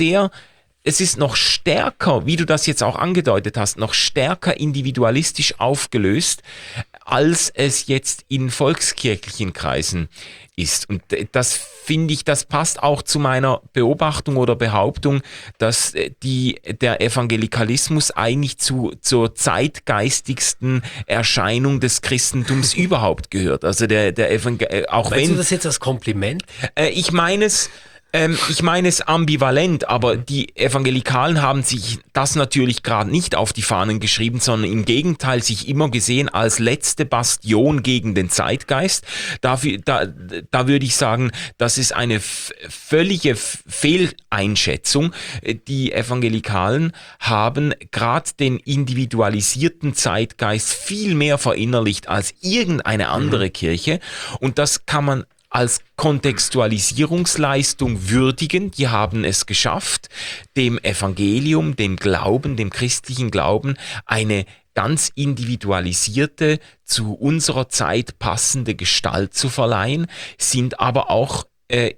ist noch stärker, wie du das jetzt auch angedeutet hast, noch stärker individualistisch aufgelöst, als es jetzt in volkskirchlichen Kreisen ist. Und das finde ich, das passt auch zu meiner Beobachtung oder Behauptung, dass der Evangelikalismus eigentlich zur zeitgeistigsten Erscheinung des Christentums überhaupt gehört. Also auch Meinst du das jetzt als Kompliment? Ich meine es ambivalent, aber die Evangelikalen haben sich das natürlich gerade nicht auf die Fahnen geschrieben, sondern im Gegenteil sich immer gesehen als letzte Bastion gegen den Zeitgeist. Da würde ich sagen, das ist eine völlige Fehleinschätzung. Die Evangelikalen haben gerade den individualisierten Zeitgeist viel mehr verinnerlicht als irgendeine andere Kirche und das kann man als Kontextualisierungsleistung würdigen. Die haben es geschafft, dem Evangelium, dem Glauben, dem christlichen Glauben eine ganz individualisierte, zu unserer Zeit passende Gestalt zu verleihen, sind aber auch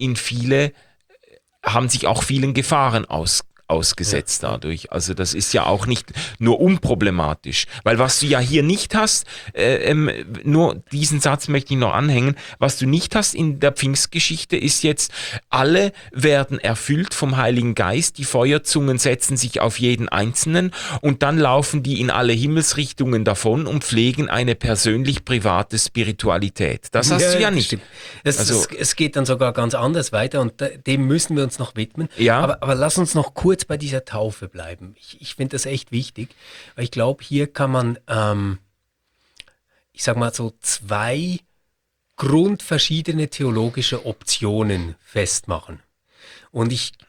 haben sich auch vielen Gefahren ausgesetzt dadurch. Also das ist ja auch nicht nur unproblematisch. Weil was du ja hier nicht hast, nur diesen Satz möchte ich noch anhängen, was du nicht hast in der Pfingstgeschichte ist jetzt, alle werden erfüllt vom Heiligen Geist, die Feuerzungen setzen sich auf jeden Einzelnen und dann laufen die in alle Himmelsrichtungen davon und pflegen eine persönlich private Spiritualität. Das hast du ja nicht. Es geht dann sogar ganz anders weiter und dem müssen wir uns noch widmen. Ja. Aber lass uns noch kurz bei dieser Taufe bleiben. Ich finde das echt wichtig, weil ich glaube, hier kann man, ich sag mal so 2 grundverschiedene theologische Optionen festmachen. Und ich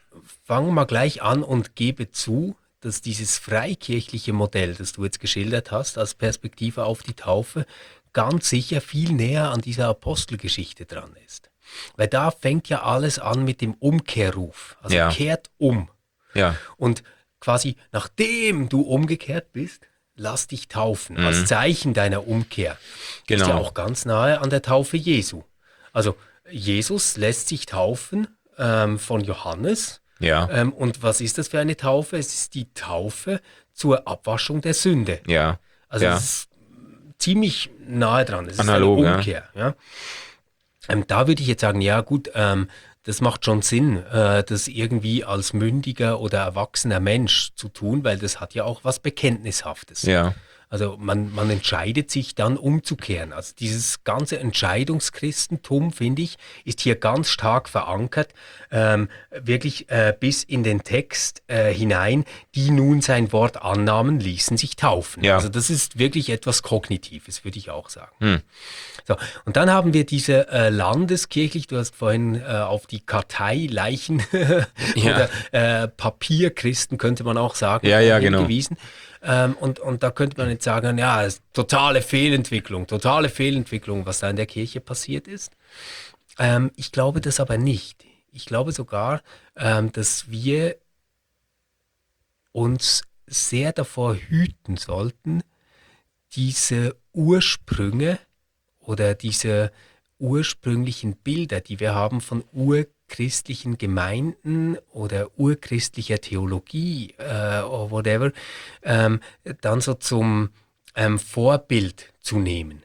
fange mal gleich an und gebe zu, dass dieses freikirchliche Modell, das du jetzt geschildert hast, als Perspektive auf die Taufe, ganz sicher viel näher an dieser Apostelgeschichte dran ist. Weil da fängt ja alles an mit dem Umkehrruf. Also kehrt um. Ja. Und quasi nachdem du umgekehrt bist, lass dich taufen, als Zeichen deiner Umkehr. Genau. Ist ja auch ganz nahe an der Taufe Jesu. Also Jesus lässt sich taufen von Johannes. Ja. Und was ist das für eine Taufe? Es ist die Taufe zur Abwaschung der Sünde. Ja. Also es ist ziemlich nahe dran. Es analog, ist eine Umkehr. Ja. Da würde ich jetzt sagen, ja gut, das macht schon Sinn, das irgendwie als mündiger oder erwachsener Mensch zu tun, weil das hat ja auch was Bekenntnishaftes. Ja. Also man entscheidet sich dann umzukehren. Also dieses ganze Entscheidungschristentum, finde ich, ist hier ganz stark verankert, wirklich bis in den Text hinein, die nun sein Wort annahmen, ließen sich taufen. Ja. Also das ist wirklich etwas Kognitives, würde ich auch sagen. So, und dann haben wir diese landeskirchlich, du hast vorhin auf die Karteileichen oder Papierchristen, könnte man auch sagen, hingewiesen. Und da könnte man jetzt sagen, ja, es ist totale Fehlentwicklung, was da in der Kirche passiert ist. Ich glaube das aber nicht. Ich glaube sogar, dass wir uns sehr davor hüten sollten, diese Ursprünge oder diese ursprünglichen Bilder, die wir haben von urchristlichen Gemeinden oder urchristlicher Theologie oder whatever, dann so zum Vorbild zu nehmen.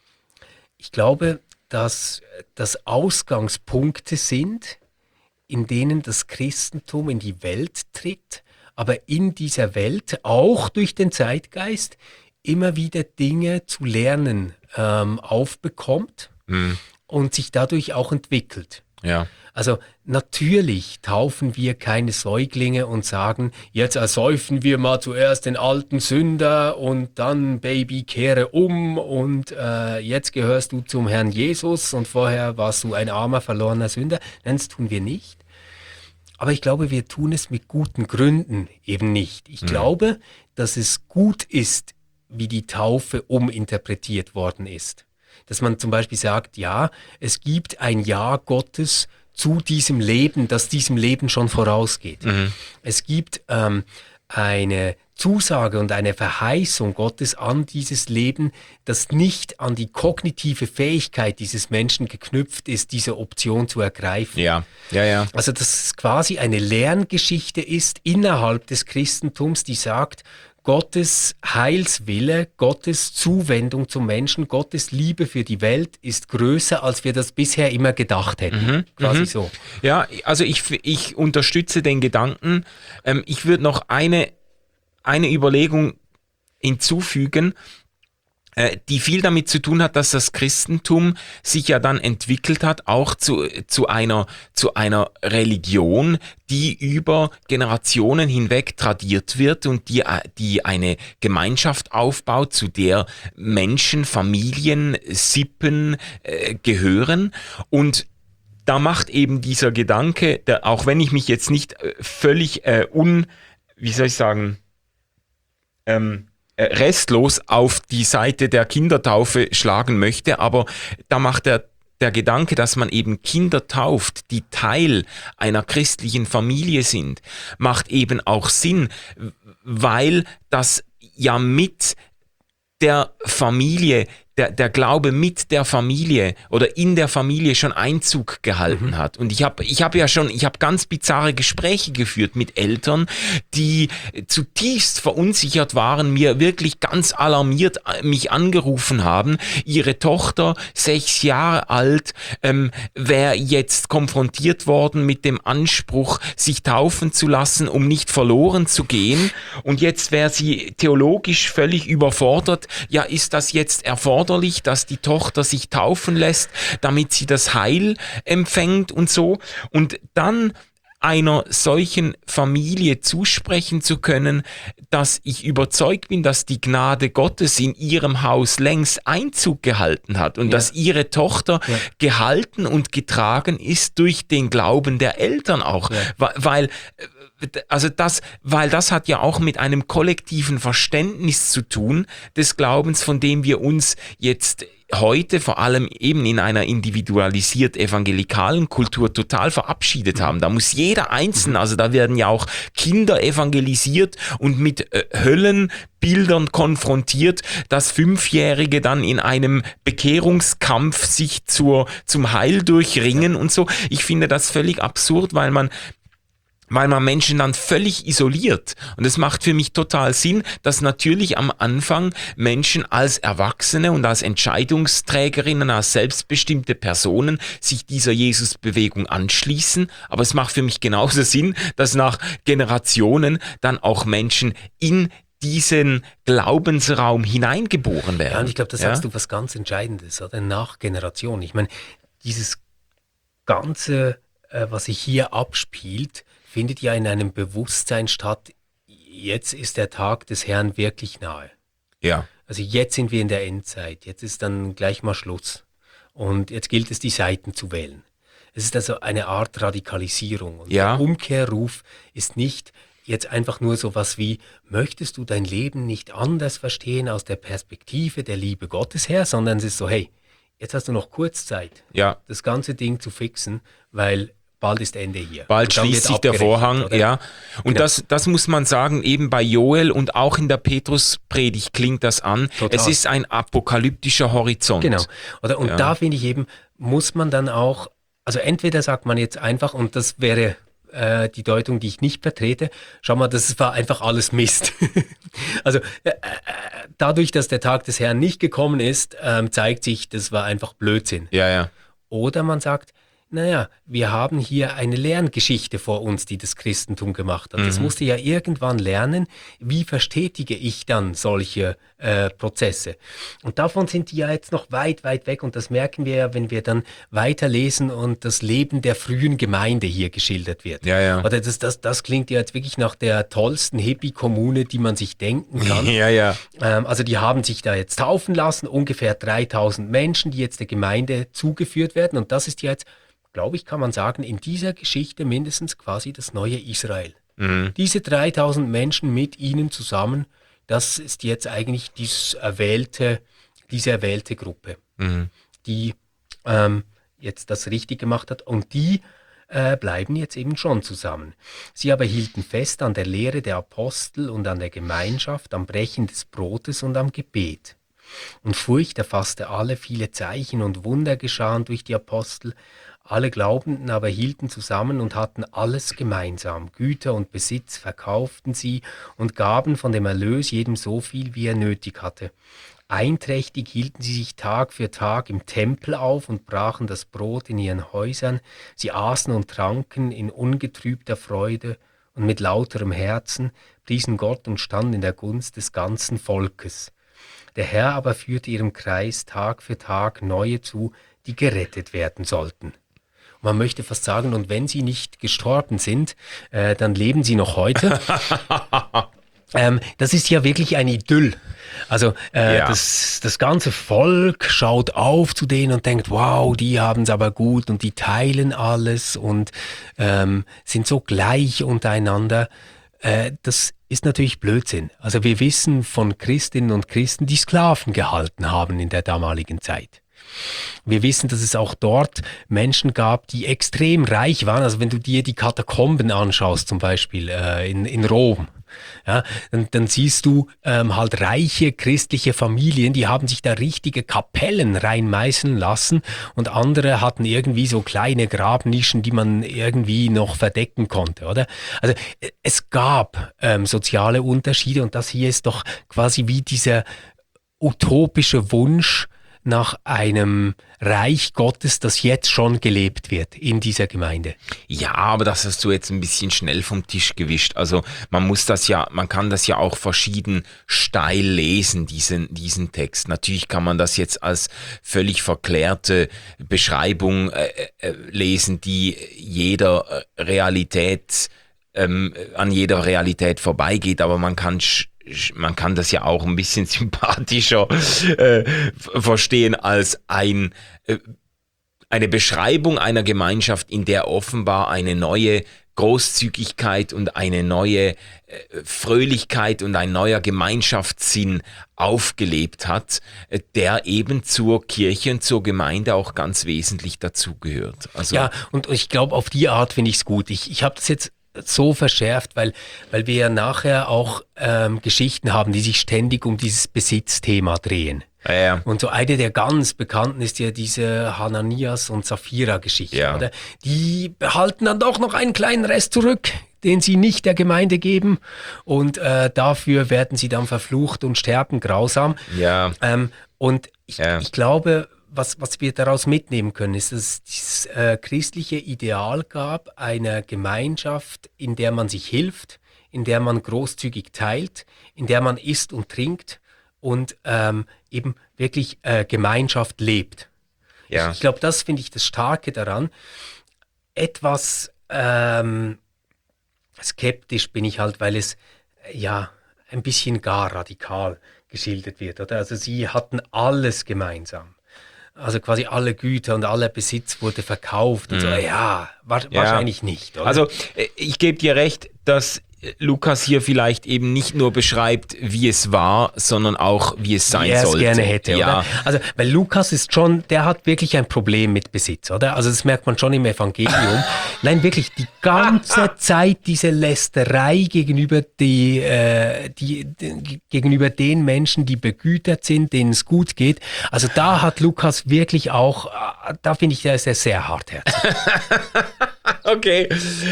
Ich glaube, dass das Ausgangspunkte sind, in denen das Christentum in die Welt tritt, aber in dieser Welt auch durch den Zeitgeist immer wieder Dinge zu lernen aufbekommt und sich dadurch auch entwickelt. Ja. Also natürlich taufen wir keine Säuglinge und sagen, jetzt ersäufen wir mal zuerst den alten Sünder und dann, Baby, kehre um und jetzt gehörst du zum Herrn Jesus und vorher warst du ein armer, verlorener Sünder. Nein, das tun wir nicht. Aber ich glaube, wir tun es mit guten Gründen eben nicht. Ich glaube, dass es gut ist, wie die Taufe uminterpretiert worden ist. Dass man zum Beispiel sagt, ja, es gibt ein Ja Gottes zu diesem Leben, das diesem Leben schon vorausgeht. Es gibt eine Zusage und eine Verheißung Gottes an dieses Leben, das nicht an die kognitive Fähigkeit dieses Menschen geknüpft ist, diese Option zu ergreifen. Ja. Also dass es quasi eine Lerngeschichte ist innerhalb des Christentums, die sagt, Gottes Heilswille, Gottes Zuwendung zum Menschen, Gottes Liebe für die Welt ist größer, als wir das bisher immer gedacht hätten. Quasi so. Ja, also ich unterstütze den Gedanken. Ich würde noch eine Überlegung hinzufügen, die viel damit zu tun hat, dass das Christentum sich ja dann entwickelt hat, auch zu einer Religion, die über Generationen hinweg tradiert wird und die eine Gemeinschaft aufbaut, zu der Menschen, Familien, Sippen gehören. Und da macht eben dieser Gedanke, auch wenn ich mich jetzt nicht völlig restlos auf die Seite der Kindertaufe schlagen möchte, aber da macht der Gedanke, dass man eben Kinder tauft, die Teil einer christlichen Familie sind, macht eben auch Sinn, weil das ja mit der Familie, der Glaube mit der Familie oder in der Familie schon Einzug gehalten hat. Und ich habe ganz bizarre Gespräche geführt mit Eltern, die zutiefst verunsichert waren, mir wirklich ganz alarmiert mich angerufen haben. Ihre Tochter, 6 Jahre alt, wäre jetzt konfrontiert worden mit dem Anspruch, sich taufen zu lassen, um nicht verloren zu gehen. Und jetzt wäre sie theologisch völlig überfordert. Ja, ist das jetzt erforderlich, dass die Tochter sich taufen lässt, damit sie das Heil empfängt und so. Und dann einer solchen Familie zusprechen zu können, dass ich überzeugt bin, dass die Gnade Gottes in ihrem Haus längst Einzug gehalten hat und dass ihre Tochter gehalten und getragen ist durch den Glauben der Eltern auch, weil das hat ja auch mit einem kollektiven Verständnis zu tun des Glaubens, von dem wir uns jetzt heute vor allem eben in einer individualisiert evangelikalen Kultur total verabschiedet haben. Da muss jeder Einzelne, also da werden ja auch Kinder evangelisiert und mit Höllenbildern konfrontiert, dass Fünfjährige dann in einem Bekehrungskampf sich zum Heil durchringen und so. Ich finde das völlig absurd, weil man Menschen dann völlig isoliert. Und es macht für mich total Sinn, dass natürlich am Anfang Menschen als Erwachsene und als Entscheidungsträgerinnen, als selbstbestimmte Personen sich dieser Jesus-Bewegung anschließen. Aber es macht für mich genauso Sinn, dass nach Generationen dann auch Menschen in diesen Glaubensraum hineingeboren werden. Ja, und ich glaube, da sagst du was ganz Entscheidendes, oder? Nach Generation. Ich meine, dieses Ganze, was sich hier abspielt, findet ja in einem Bewusstsein statt, jetzt ist der Tag des Herrn wirklich nahe. Ja. Also jetzt sind wir in der Endzeit, jetzt ist dann gleich mal Schluss. Und jetzt gilt es, die Seiten zu wählen. Es ist also eine Art Radikalisierung. Und der Umkehrruf ist nicht jetzt einfach nur sowas wie, möchtest du dein Leben nicht anders verstehen aus der Perspektive der Liebe Gottes her, sondern es ist so, hey, jetzt hast du noch kurz Zeit, das ganze Ding zu fixen, weil bald ist Ende hier. Bald schließt sich der Vorhang, oder? Ja. Und genau. das muss man sagen, eben bei Joel und auch in der Petruspredigt klingt das an. Total. Es ist ein apokalyptischer Horizont. Genau. Und da finde ich eben, muss man dann auch, also entweder sagt man jetzt einfach, und das wäre die Deutung, die ich nicht vertrete, schau mal, das war einfach alles Mist. Also dadurch, dass der Tag des Herrn nicht gekommen ist, zeigt sich, das war einfach Blödsinn. Ja. Oder man sagt, naja, wir haben hier eine Lerngeschichte vor uns, die das Christentum gemacht hat. Das musste ja irgendwann lernen, wie verstetige ich dann solche Prozesse. Und davon sind die ja jetzt noch weit, weit weg. Und das merken wir ja, wenn wir dann weiterlesen und das Leben der frühen Gemeinde hier geschildert wird. Ja. Oder das klingt ja jetzt wirklich nach der tollsten Hippie-Kommune, die man sich denken kann. Ja. Also die haben sich da jetzt taufen lassen, ungefähr 3000 Menschen, die jetzt der Gemeinde zugeführt werden. Und das ist ja jetzt, glaube ich, kann man sagen, in dieser Geschichte mindestens quasi das neue Israel. Diese 3000 Menschen mit ihnen zusammen, das ist jetzt eigentlich diese erwählte Gruppe, die jetzt das richtig gemacht hat, und die bleiben jetzt eben schon zusammen. Sie aber hielten fest an der Lehre der Apostel und an der Gemeinschaft, am Brechen des Brotes und am Gebet. Und Furcht erfasste alle, viele Zeichen und Wunder geschahen durch die Apostel. Alle Glaubenden aber hielten zusammen und hatten alles gemeinsam. Güter und Besitz verkauften sie und gaben von dem Erlös jedem so viel, wie er nötig hatte. Einträchtig hielten sie sich Tag für Tag im Tempel auf und brachen das Brot in ihren Häusern. Sie aßen und tranken in ungetrübter Freude und mit lauterem Herzen, priesen Gott und standen in der Gunst des ganzen Volkes. Der Herr aber führte ihrem Kreis Tag für Tag neue zu, die gerettet werden sollten. Man möchte fast sagen, und wenn sie nicht gestorben sind, dann leben sie noch heute. Das ist ja wirklich ein Idyll. Also das ganze Volk schaut auf zu denen und denkt, wow, die haben es aber gut und die teilen alles und sind so gleich untereinander. Das ist natürlich Blödsinn. Also wir wissen von Christinnen und Christen, die Sklaven gehalten haben in der damaligen Zeit. Wir wissen, dass es auch dort Menschen gab, die extrem reich waren. Also wenn du dir die Katakomben anschaust, zum Beispiel in Rom, ja, dann siehst du halt reiche christliche Familien, die haben sich da richtige Kapellen reinmeißeln lassen, und andere hatten irgendwie so kleine Grabnischen, die man irgendwie noch verdecken konnte, oder? Also es gab soziale Unterschiede, und das hier ist doch quasi wie dieser utopische Wunsch nach einem Reich Gottes, das jetzt schon gelebt wird in dieser Gemeinde. Ja, aber das hast du jetzt ein bisschen schnell vom Tisch gewischt. Also man kann das ja auch verschieden steil lesen, diesen Text. Natürlich kann man das jetzt als völlig verklärte Beschreibung lesen, die an jeder Realität vorbeigeht, aber man kann das ja auch ein bisschen sympathischer verstehen als eine Beschreibung einer Gemeinschaft, in der offenbar eine neue Großzügigkeit und eine neue Fröhlichkeit und ein neuer Gemeinschaftssinn aufgelebt hat, der eben zur Kirche und zur Gemeinde auch ganz wesentlich dazugehört. Also, ja, und ich glaube, auf die Art finde ich es gut. Ich habe das jetzt so verschärft, weil wir ja nachher auch Geschichten haben, die sich ständig um dieses Besitzthema drehen. ja. Und so eine der ganz bekannten ist ja diese Hananias und Sapphira-Geschichte. Ja. Oder? Die behalten dann doch noch einen kleinen Rest zurück, den sie nicht der Gemeinde geben. Und dafür werden sie dann verflucht und sterben grausam. Ja. Und ich glaube, was wir daraus mitnehmen können, ist, dass es dieses christliche Ideal gab, einer Gemeinschaft, in der man sich hilft, in der man großzügig teilt, in der man isst und trinkt und eben wirklich Gemeinschaft lebt. Ja. Ich glaube, das finde ich das Starke daran. Etwas skeptisch bin ich halt, weil es ja ein bisschen gar radikal geschildert wird. Oder? Also sie hatten alles gemeinsam. Also quasi alle Güter und aller Besitz wurde verkauft. Und so. Ja, wahrscheinlich nicht. Oder? Also ich gebe dir recht, dass Lukas hier vielleicht eben nicht nur beschreibt, wie es war, sondern auch, wie es sein sollte. Wie er es gerne hätte, ja. oder? Also, weil Lukas der hat wirklich ein Problem mit Besitz, oder? Also das merkt man schon im Evangelium. Nein, wirklich, die ganze Zeit diese Lästerei gegenüber gegenüber den Menschen, die begütert sind, denen es gut geht. Also da hat Lukas wirklich auch, da finde ich, da ist er sehr hartherzig. Okay,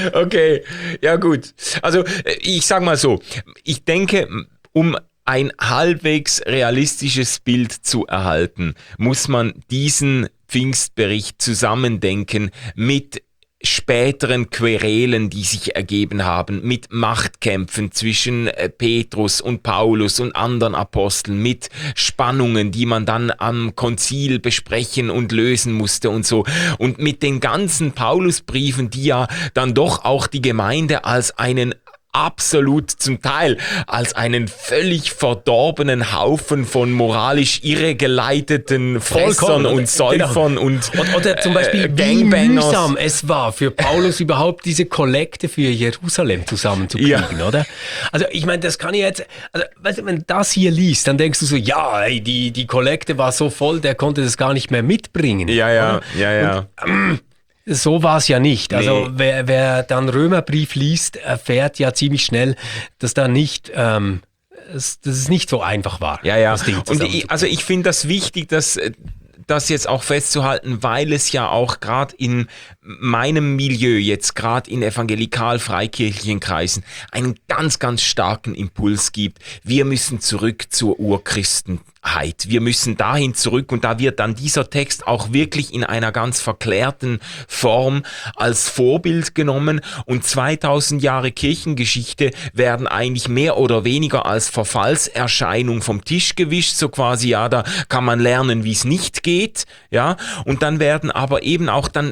ja gut. Also ich sag mal so, ich denke, um ein halbwegs realistisches Bild zu erhalten, muss man diesen Pfingstbericht zusammendenken mit späteren Querelen, die sich ergeben haben, mit Machtkämpfen zwischen Petrus und Paulus und anderen Aposteln, mit Spannungen, die man dann am Konzil besprechen und lösen musste und so. Und mit den ganzen Paulusbriefen, die ja dann doch auch die Gemeinde als einen absolut zum Teil als einen völlig verdorbenen Haufen von moralisch irregeleiteten Fressern und Säufern und oder zum Beispiel, wie mühsam es war für Paulus überhaupt diese Kollekte für Jerusalem zusammenzukriegen, oder? Also ich meine, das kann ich jetzt, also weißt du, wenn du das hier liest, dann denkst du so, ja, ey, die Kollekte war so voll, der konnte das gar nicht mehr mitbringen. Ja. Und, so war es ja nicht. Also wer dann Römerbrief liest, erfährt ja ziemlich schnell, dass da nicht, dass es nicht so einfach war. Ja. Das Ding Und ich finde das wichtig, dass das jetzt auch festzuhalten, weil es ja auch gerade in meinem Milieu, jetzt gerade in evangelikal-freikirchlichen Kreisen, einen ganz, ganz starken Impuls gibt. Wir müssen zurück zur Urchristenheit. Wir müssen dahin zurück und da wird dann dieser Text auch wirklich in einer ganz verklärten Form als Vorbild genommen und 2000 Jahre Kirchengeschichte werden eigentlich mehr oder weniger als Verfallserscheinung vom Tisch gewischt, so quasi, ja, da kann man lernen, wie es nicht geht, ja, und dann werden aber eben auch dann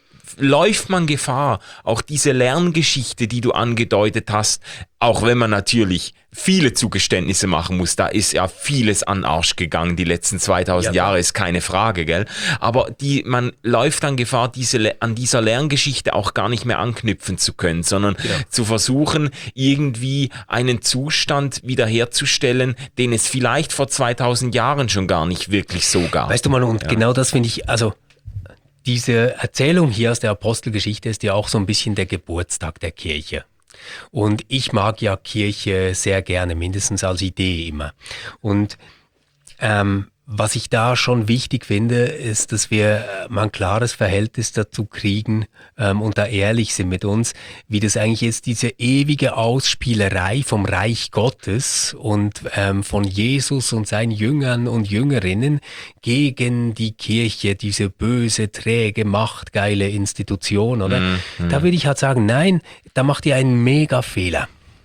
läuft man Gefahr, auch diese Lerngeschichte, die du angedeutet hast, auch wenn man natürlich viele Zugeständnisse machen muss, da ist ja vieles an den Arsch gegangen, die letzten 2000 Jahre, ist keine Frage, gell? Aber man läuft dann Gefahr, an dieser Lerngeschichte auch gar nicht mehr anknüpfen zu können, sondern zu versuchen, irgendwie einen Zustand wiederherzustellen, den es vielleicht vor 2000 Jahren schon gar nicht wirklich so gab. Weißt du mal, und genau das finde ich, also diese Erzählung hier aus der Apostelgeschichte ist ja auch so ein bisschen der Geburtstag der Kirche. Und ich mag ja Kirche sehr gerne, mindestens als Idee immer. Und was ich da schon wichtig finde, ist, dass wir mal ein klares Verhältnis dazu kriegen und da ehrlich sind mit uns, wie das eigentlich ist, diese ewige Ausspielerei vom Reich Gottes und von Jesus und seinen Jüngern und Jüngerinnen gegen die Kirche, diese böse, träge, machtgeile Institution, oder? Da würde ich halt sagen, nein, da macht ihr einen Mega-Fehler.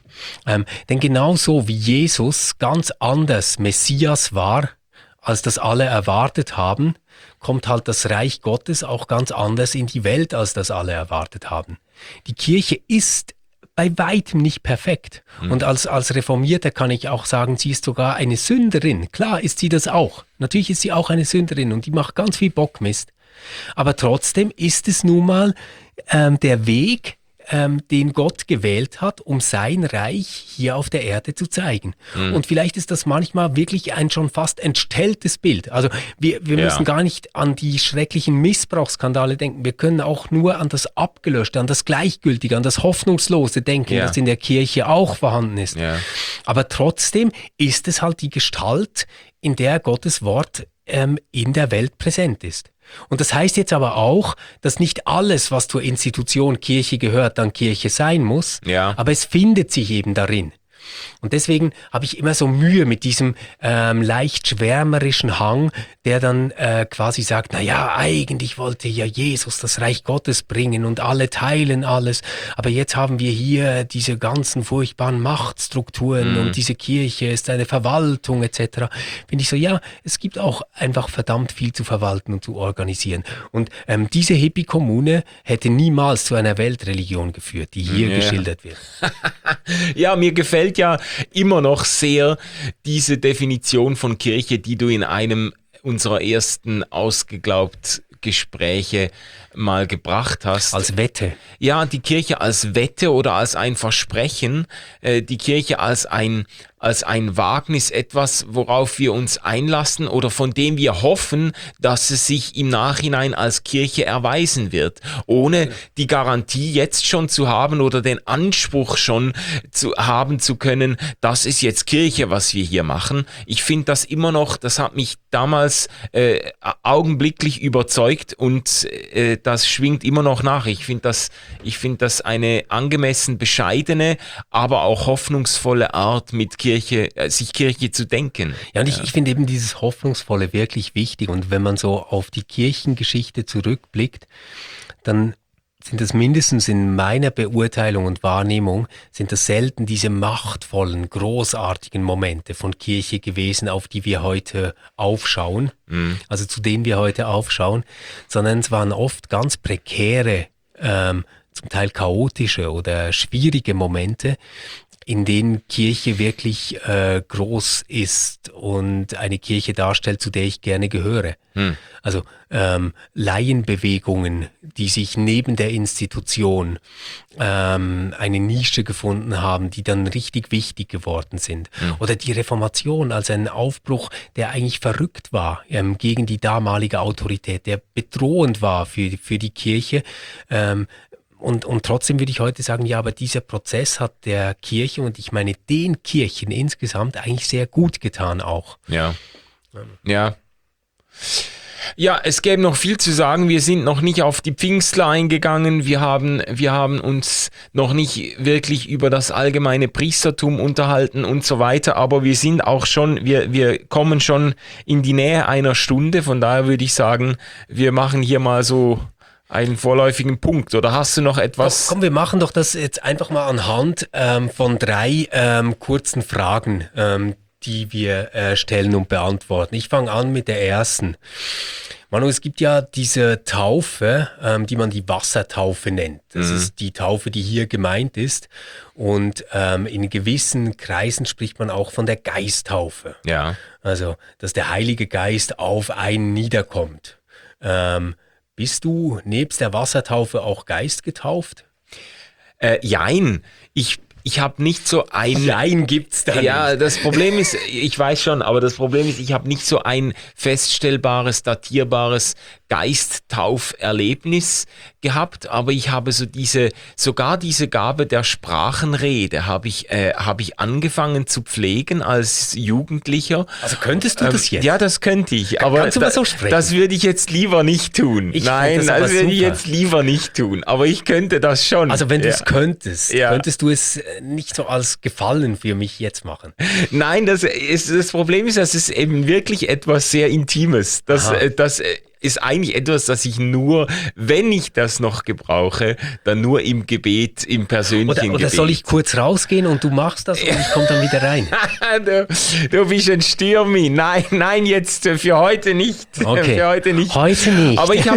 Denn genauso wie Jesus ganz anders Messias war, als das alle erwartet haben, kommt halt das Reich Gottes auch ganz anders in die Welt, als das alle erwartet haben. Die Kirche ist bei weitem nicht perfekt. Und als Reformierter kann ich auch sagen, sie ist sogar eine Sünderin. Klar ist sie das auch. Natürlich ist sie auch eine Sünderin und die macht ganz viel Bockmist. Aber trotzdem ist es nun mal der Weg, den Gott gewählt hat, um sein Reich hier auf der Erde zu zeigen. Und vielleicht ist das manchmal wirklich ein schon fast entstelltes Bild. Also wir müssen gar nicht an die schrecklichen Missbrauchsskandale denken. Wir können auch nur an das Abgelöschte, an das Gleichgültige, an das Hoffnungslose denken, das in der Kirche auch vorhanden ist. Ja. Aber trotzdem ist es halt die Gestalt, in der Gottes Wort in der Welt präsent ist. Und das heißt jetzt aber auch, dass nicht alles, was zur Institution Kirche gehört, dann Kirche sein muss, aber es findet sich eben darin. Und deswegen habe ich immer so Mühe mit diesem leicht schwärmerischen Hang, der dann quasi sagt, naja, eigentlich wollte ja Jesus das Reich Gottes bringen und alle teilen alles, aber jetzt haben wir hier diese ganzen furchtbaren Machtstrukturen und diese Kirche ist eine Verwaltung etc. Finde ich so, ja, es gibt auch einfach verdammt viel zu verwalten und zu organisieren. Und diese Hippie-Kommune hätte niemals zu einer Weltreligion geführt, die hier geschildert wird. Ja, mir gefällt ja immer noch sehr diese Definition von Kirche, die du in einem unserer ersten ausgeglaubt Gespräche mal gebracht hast. Als Wette. Ja, die Kirche als Wette oder als ein Versprechen, die Kirche als ein Wagnis, etwas, worauf wir uns einlassen oder von dem wir hoffen, dass es sich im Nachhinein als Kirche erweisen wird, ohne die Garantie jetzt schon zu haben oder den Anspruch schon zu haben zu können, das ist jetzt Kirche, was wir hier machen. Ich finde das immer noch, das hat mich damals augenblicklich überzeugt und das schwingt immer noch nach. Ich finde das eine angemessen bescheidene, aber auch hoffnungsvolle Art, mit sich Kirche zu denken. Ja, und ich finde eben dieses Hoffnungsvolle wirklich wichtig. Und wenn man so auf die Kirchengeschichte zurückblickt, dann sind das mindestens in meiner Beurteilung und Wahrnehmung, sind das selten diese machtvollen, großartigen Momente von Kirche gewesen, auf die wir heute aufschauen, also zu denen wir heute aufschauen, sondern es waren oft ganz prekäre, zum Teil chaotische oder schwierige Momente, in denen Kirche wirklich groß ist und eine Kirche darstellt, zu der ich gerne gehöre. Also Laienbewegungen, die sich neben der Institution eine Nische gefunden haben, die dann richtig wichtig geworden sind. Oder die Reformation als ein Aufbruch, der eigentlich verrückt war gegen die damalige Autorität, der bedrohend war für die Kirche. Und trotzdem würde ich heute sagen, ja, aber dieser Prozess hat der Kirche und ich meine den Kirchen insgesamt eigentlich sehr gut getan auch. Ja. Ja, es gäbe noch viel zu sagen. Wir sind noch nicht auf die Pfingstler eingegangen. Wir haben uns noch nicht wirklich über das allgemeine Priestertum unterhalten und so weiter. Aber wir sind auch schon, wir kommen schon in die Nähe einer Stunde. Von daher würde ich sagen, wir machen hier mal so einen vorläufigen Punkt. Oder hast du noch etwas? Komm, wir machen doch das jetzt einfach mal anhand von 3 kurzen Fragen, die wir stellen und beantworten. Ich fange an mit der ersten. Manu, es gibt ja diese Taufe, die man die Wassertaufe nennt. Das ist die Taufe, die hier gemeint ist. Und in gewissen Kreisen spricht man auch von der Geisttaufe. Ja. Also, dass der Heilige Geist auf einen niederkommt. Bist du nebst der Wassertaufe auch geistgetauft? Jein. ich habe nicht so ein... Nein, gibt's da Ja, nicht. das Problem ist, ich weiß schon, aber das Problem ist, ich habe nicht so ein feststellbares, datierbares Geisttauferlebnis gehabt, aber ich habe sogar diese Gabe der Sprachenrede habe ich angefangen zu pflegen als Jugendlicher. Also könntest du das jetzt? Ja, das könnte ich, aber kannst du mal so sprechen? das würde ich jetzt lieber nicht tun. Nein, das würde ich jetzt lieber nicht tun, aber ich könnte das schon. Also wenn du es könntest, Ja. könntest du es nicht so als Gefallen für mich jetzt machen? Nein, das Problem ist, das ist eben wirklich etwas sehr Intimes. Das ist eigentlich etwas, das ich nur, wenn ich das noch gebrauche, dann nur im Gebet, im persönlichen Oder Gebet. soll ich kurz rausgehen und du machst das und ich komme dann wieder rein? Du bist ein Stürmi. Nein, jetzt für heute nicht. Okay. Für heute nicht. Heute nicht. Aber ich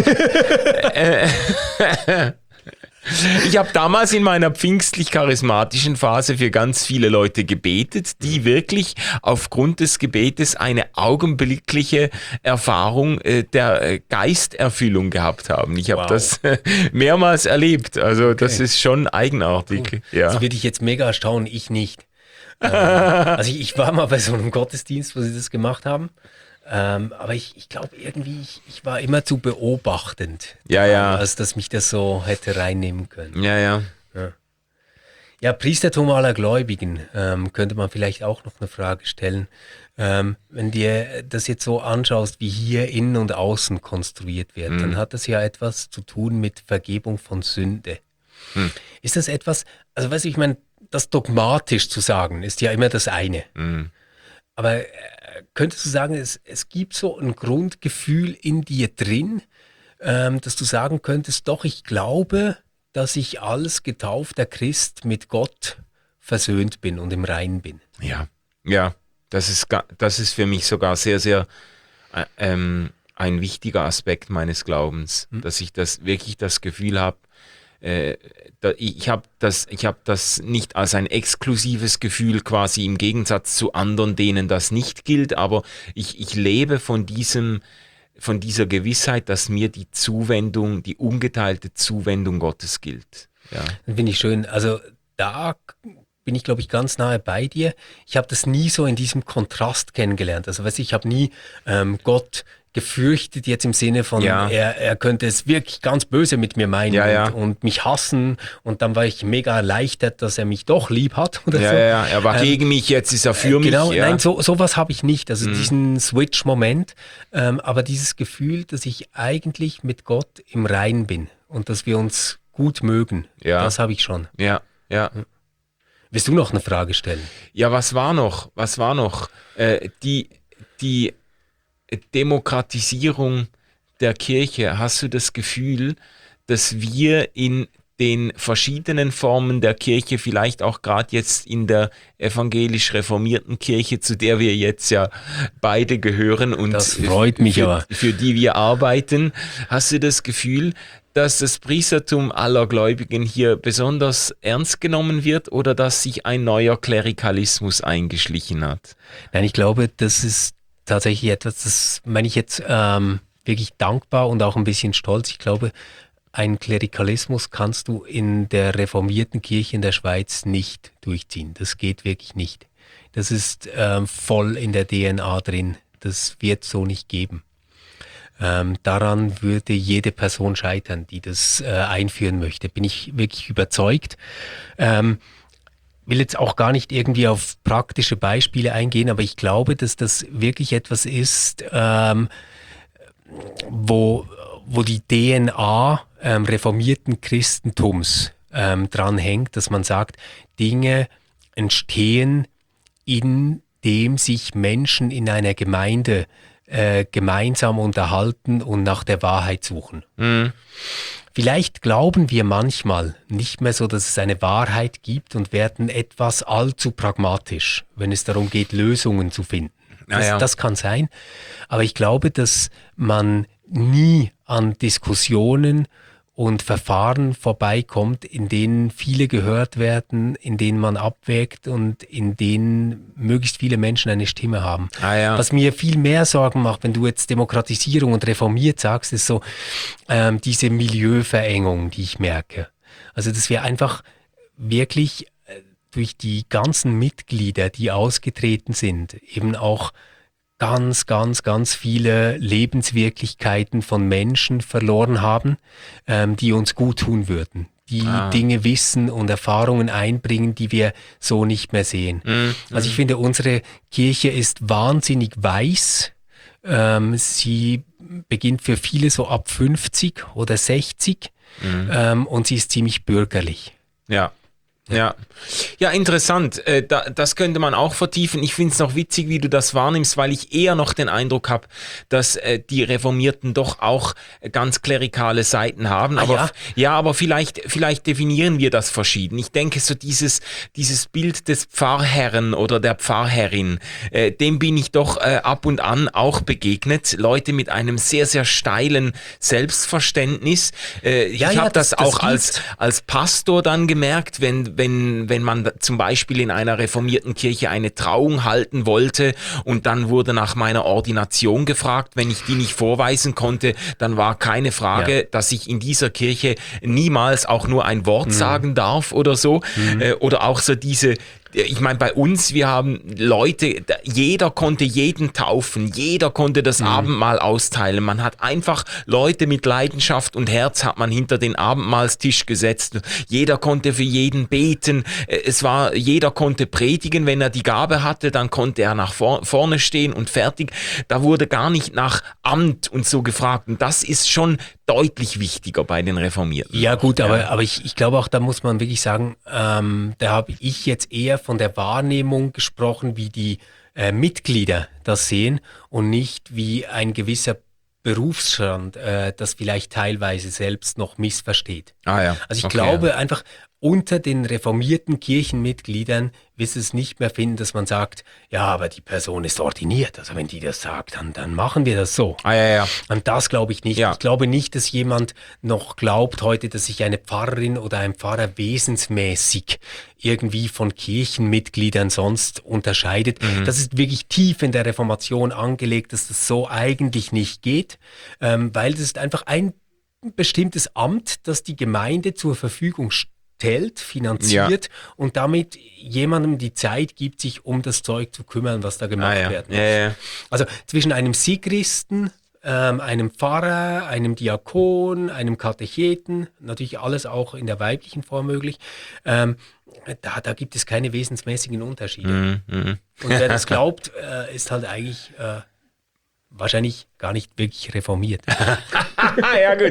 habe damals in meiner pfingstlich-charismatischen Phase für ganz viele Leute gebetet, die wirklich aufgrund des Gebetes eine augenblickliche Erfahrung der Geisterfüllung gehabt haben. Ich habe das mehrmals erlebt. Also das ist schon eigenartig. Ja. Das würde ich jetzt mega erstaunen, ich nicht. Also ich war mal bei so einem Gottesdienst, wo sie das gemacht haben. Aber ich glaube irgendwie, ich war immer zu beobachtend, als dass mich das so hätte reinnehmen können. Ja. Ja, Priestertum aller Gläubigen, könnte man vielleicht auch noch eine Frage stellen. Wenn dir das jetzt so anschaust, wie hier innen und außen konstruiert wird, dann hat das ja etwas zu tun mit Vergebung von Sünde. Ist das etwas, also weißt du, ich meine, das dogmatisch zu sagen, ist ja immer das eine. Aber könntest du sagen, es gibt so ein Grundgefühl in dir drin, dass du sagen könntest, doch, ich glaube, dass ich als getaufter Christ mit Gott versöhnt bin und im Reinen bin. Ja, das ist für mich sogar sehr, sehr ein wichtiger Aspekt meines Glaubens, dass ich das Gefühl habe, ich habe das nicht als ein exklusives Gefühl quasi im Gegensatz zu anderen, denen das nicht gilt, aber ich lebe von dieser Gewissheit, dass mir die ungeteilte Zuwendung Gottes gilt. Ja. Das finde ich schön. Also da bin ich, glaube ich, ganz nahe bei dir. Ich habe das nie so in diesem Kontrast kennengelernt. Also ich habe nie Gott gefürchtet jetzt im Sinne von, er könnte es wirklich ganz böse mit mir meinen und mich hassen und dann war ich mega erleichtert, dass er mich doch lieb hat. Oder so. Er war gegen mich, jetzt ist er für mich. Genau, nein, sowas habe ich nicht, also diesen Switch-Moment, aber dieses Gefühl, dass ich eigentlich mit Gott im Reinen bin und dass wir uns gut mögen, das habe ich schon. Ja. Willst du noch eine Frage stellen? Ja, was war noch? Die Demokratisierung der Kirche. Hast du das Gefühl, dass wir in den verschiedenen Formen der Kirche, vielleicht auch gerade jetzt in der evangelisch-reformierten Kirche, zu der wir jetzt ja beide gehören und das freut mich für die wir arbeiten, hast du das Gefühl, dass das Priestertum aller Gläubigen hier besonders ernst genommen wird oder dass sich ein neuer Klerikalismus eingeschlichen hat? Nein, ich glaube, das ist tatsächlich etwas, das meine ich jetzt wirklich dankbar und auch ein bisschen stolz. Ich glaube, einen Klerikalismus kannst du in der reformierten Kirche in der Schweiz nicht durchziehen. Das geht wirklich nicht. Das ist voll in der DNA drin. Das wird so nicht geben. Daran würde jede Person scheitern, die das einführen möchte. Bin ich wirklich überzeugt. Will jetzt auch gar nicht irgendwie auf praktische Beispiele eingehen, aber ich glaube, dass das wirklich etwas ist, wo die DNA reformierten Christentums dran hängt, dass man sagt, Dinge entstehen, indem sich Menschen in einer Gemeinde gemeinsam unterhalten und nach der Wahrheit suchen. Vielleicht glauben wir manchmal nicht mehr so, dass es eine Wahrheit gibt und werden etwas allzu pragmatisch, wenn es darum geht, Lösungen zu finden. Das kann sein, aber ich glaube, dass man nie an Diskussionen und Verfahren vorbeikommt, in denen viele gehört werden, in denen man abwägt und in denen möglichst viele Menschen eine Stimme haben. Was mir viel mehr Sorgen macht, wenn du jetzt Demokratisierung und reformiert sagst, ist so diese Milieuverengung, die ich merke. Also dass wir einfach wirklich, durch die ganzen Mitglieder, die ausgetreten sind, eben auch ganz, ganz, ganz viele Lebenswirklichkeiten von Menschen verloren haben, die uns gut tun würden, die Dinge wissen und Erfahrungen einbringen, die wir so nicht mehr sehen. Also ich finde, unsere Kirche ist wahnsinnig weiß. Sie beginnt für viele so ab 50 oder 60 und sie ist ziemlich bürgerlich. Ja, interessant. Das könnte man auch vertiefen. Ich finde es noch witzig, wie du das wahrnimmst, weil ich eher noch den Eindruck habe, dass die Reformierten doch auch ganz klerikale Seiten haben. Aber aber vielleicht definieren wir das verschieden. Ich denke, so dieses Bild des Pfarrherrn oder der Pfarrherrin, dem bin ich doch ab und an auch begegnet. Leute mit einem sehr, sehr steilen Selbstverständnis. Ich habe das auch als Pastor dann gemerkt, wenn man zum Beispiel in einer reformierten Kirche eine Trauung halten wollte und dann wurde nach meiner Ordination gefragt, wenn ich die nicht vorweisen konnte, dann war keine Frage, dass ich in dieser Kirche niemals auch nur ein Wort sagen darf oder so. Oder auch so ich meine, bei uns, wir haben Leute, jeder konnte jeden taufen, jeder konnte das Abendmahl austeilen. Man hat einfach Leute mit Leidenschaft und Herz hat man hinter den Abendmahlstisch gesetzt. Jeder konnte für jeden beten. Jeder konnte predigen, wenn er die Gabe hatte, dann konnte er nach vorne stehen und fertig. Da wurde gar nicht nach Amt und so gefragt. Und das ist schon deutlich wichtiger bei den Reformierten. Ja gut, aber ich glaube auch, da muss man wirklich sagen, da habe ich jetzt eher von der Wahrnehmung gesprochen, wie die Mitglieder das sehen und nicht wie ein gewisser Berufsstand das vielleicht teilweise selbst noch missversteht. Also ich glaube einfach, unter den reformierten Kirchenmitgliedern wirst du es nicht mehr finden, dass man sagt, ja, aber die Person ist ordiniert. Also wenn die das sagt, dann machen wir das so. Und das glaube ich nicht. Ich glaube nicht, dass jemand noch glaubt heute, dass sich eine Pfarrerin oder ein Pfarrer wesensmäßig irgendwie von Kirchenmitgliedern sonst unterscheidet. Das ist wirklich tief in der Reformation angelegt, dass das so eigentlich nicht geht, weil das ist einfach ein bestimmtes Amt, das die Gemeinde zur Verfügung stellt, finanziert und damit jemandem die Zeit gibt, sich um das Zeug zu kümmern, was da gemacht werden muss. Also zwischen einem Sigristen, einem Pfarrer, einem Diakon, einem Katecheten, natürlich alles auch in der weiblichen Form möglich, da gibt es keine wesensmäßigen Unterschiede. Und wer das glaubt, ist halt eigentlich wahrscheinlich gar nicht wirklich reformiert. Ja gut,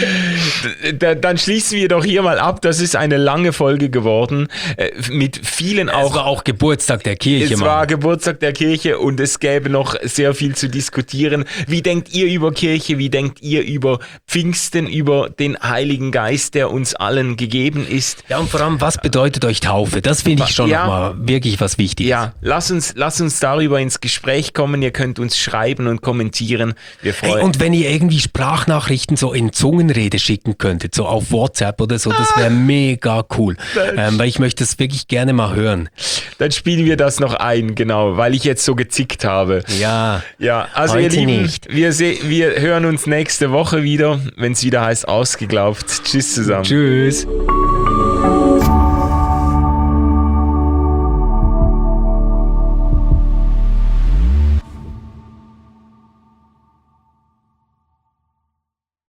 dann schließen wir doch hier mal ab. Das ist eine lange Folge geworden, mit vielen auch... Es war auch Geburtstag der Kirche. Es war Geburtstag der Kirche und es gäbe noch sehr viel zu diskutieren. Wie denkt ihr über Kirche? Wie denkt ihr über Pfingsten, über den Heiligen Geist, der uns allen gegeben ist? Ja, und vor allem, was bedeutet euch Taufe? Das finde ich schon nochmal wirklich was Wichtiges. Ja, lass uns darüber ins Gespräch kommen. Ihr könnt uns schreiben und kommentieren. Wir freuen und wenn ihr irgendwie Sprachnachrichten so in Zungenrede schicken könntet, so auf WhatsApp oder so, das wäre mega cool. Weil ich möchte das wirklich gerne mal hören. Dann spielen wir das noch ein, genau, weil ich jetzt so gezickt habe. Ja, also heute ihr Lieben, nicht. Wir hören uns nächste Woche wieder, wenn es wieder heißt Ausgeglaubt. Tschüss zusammen. Tschüss.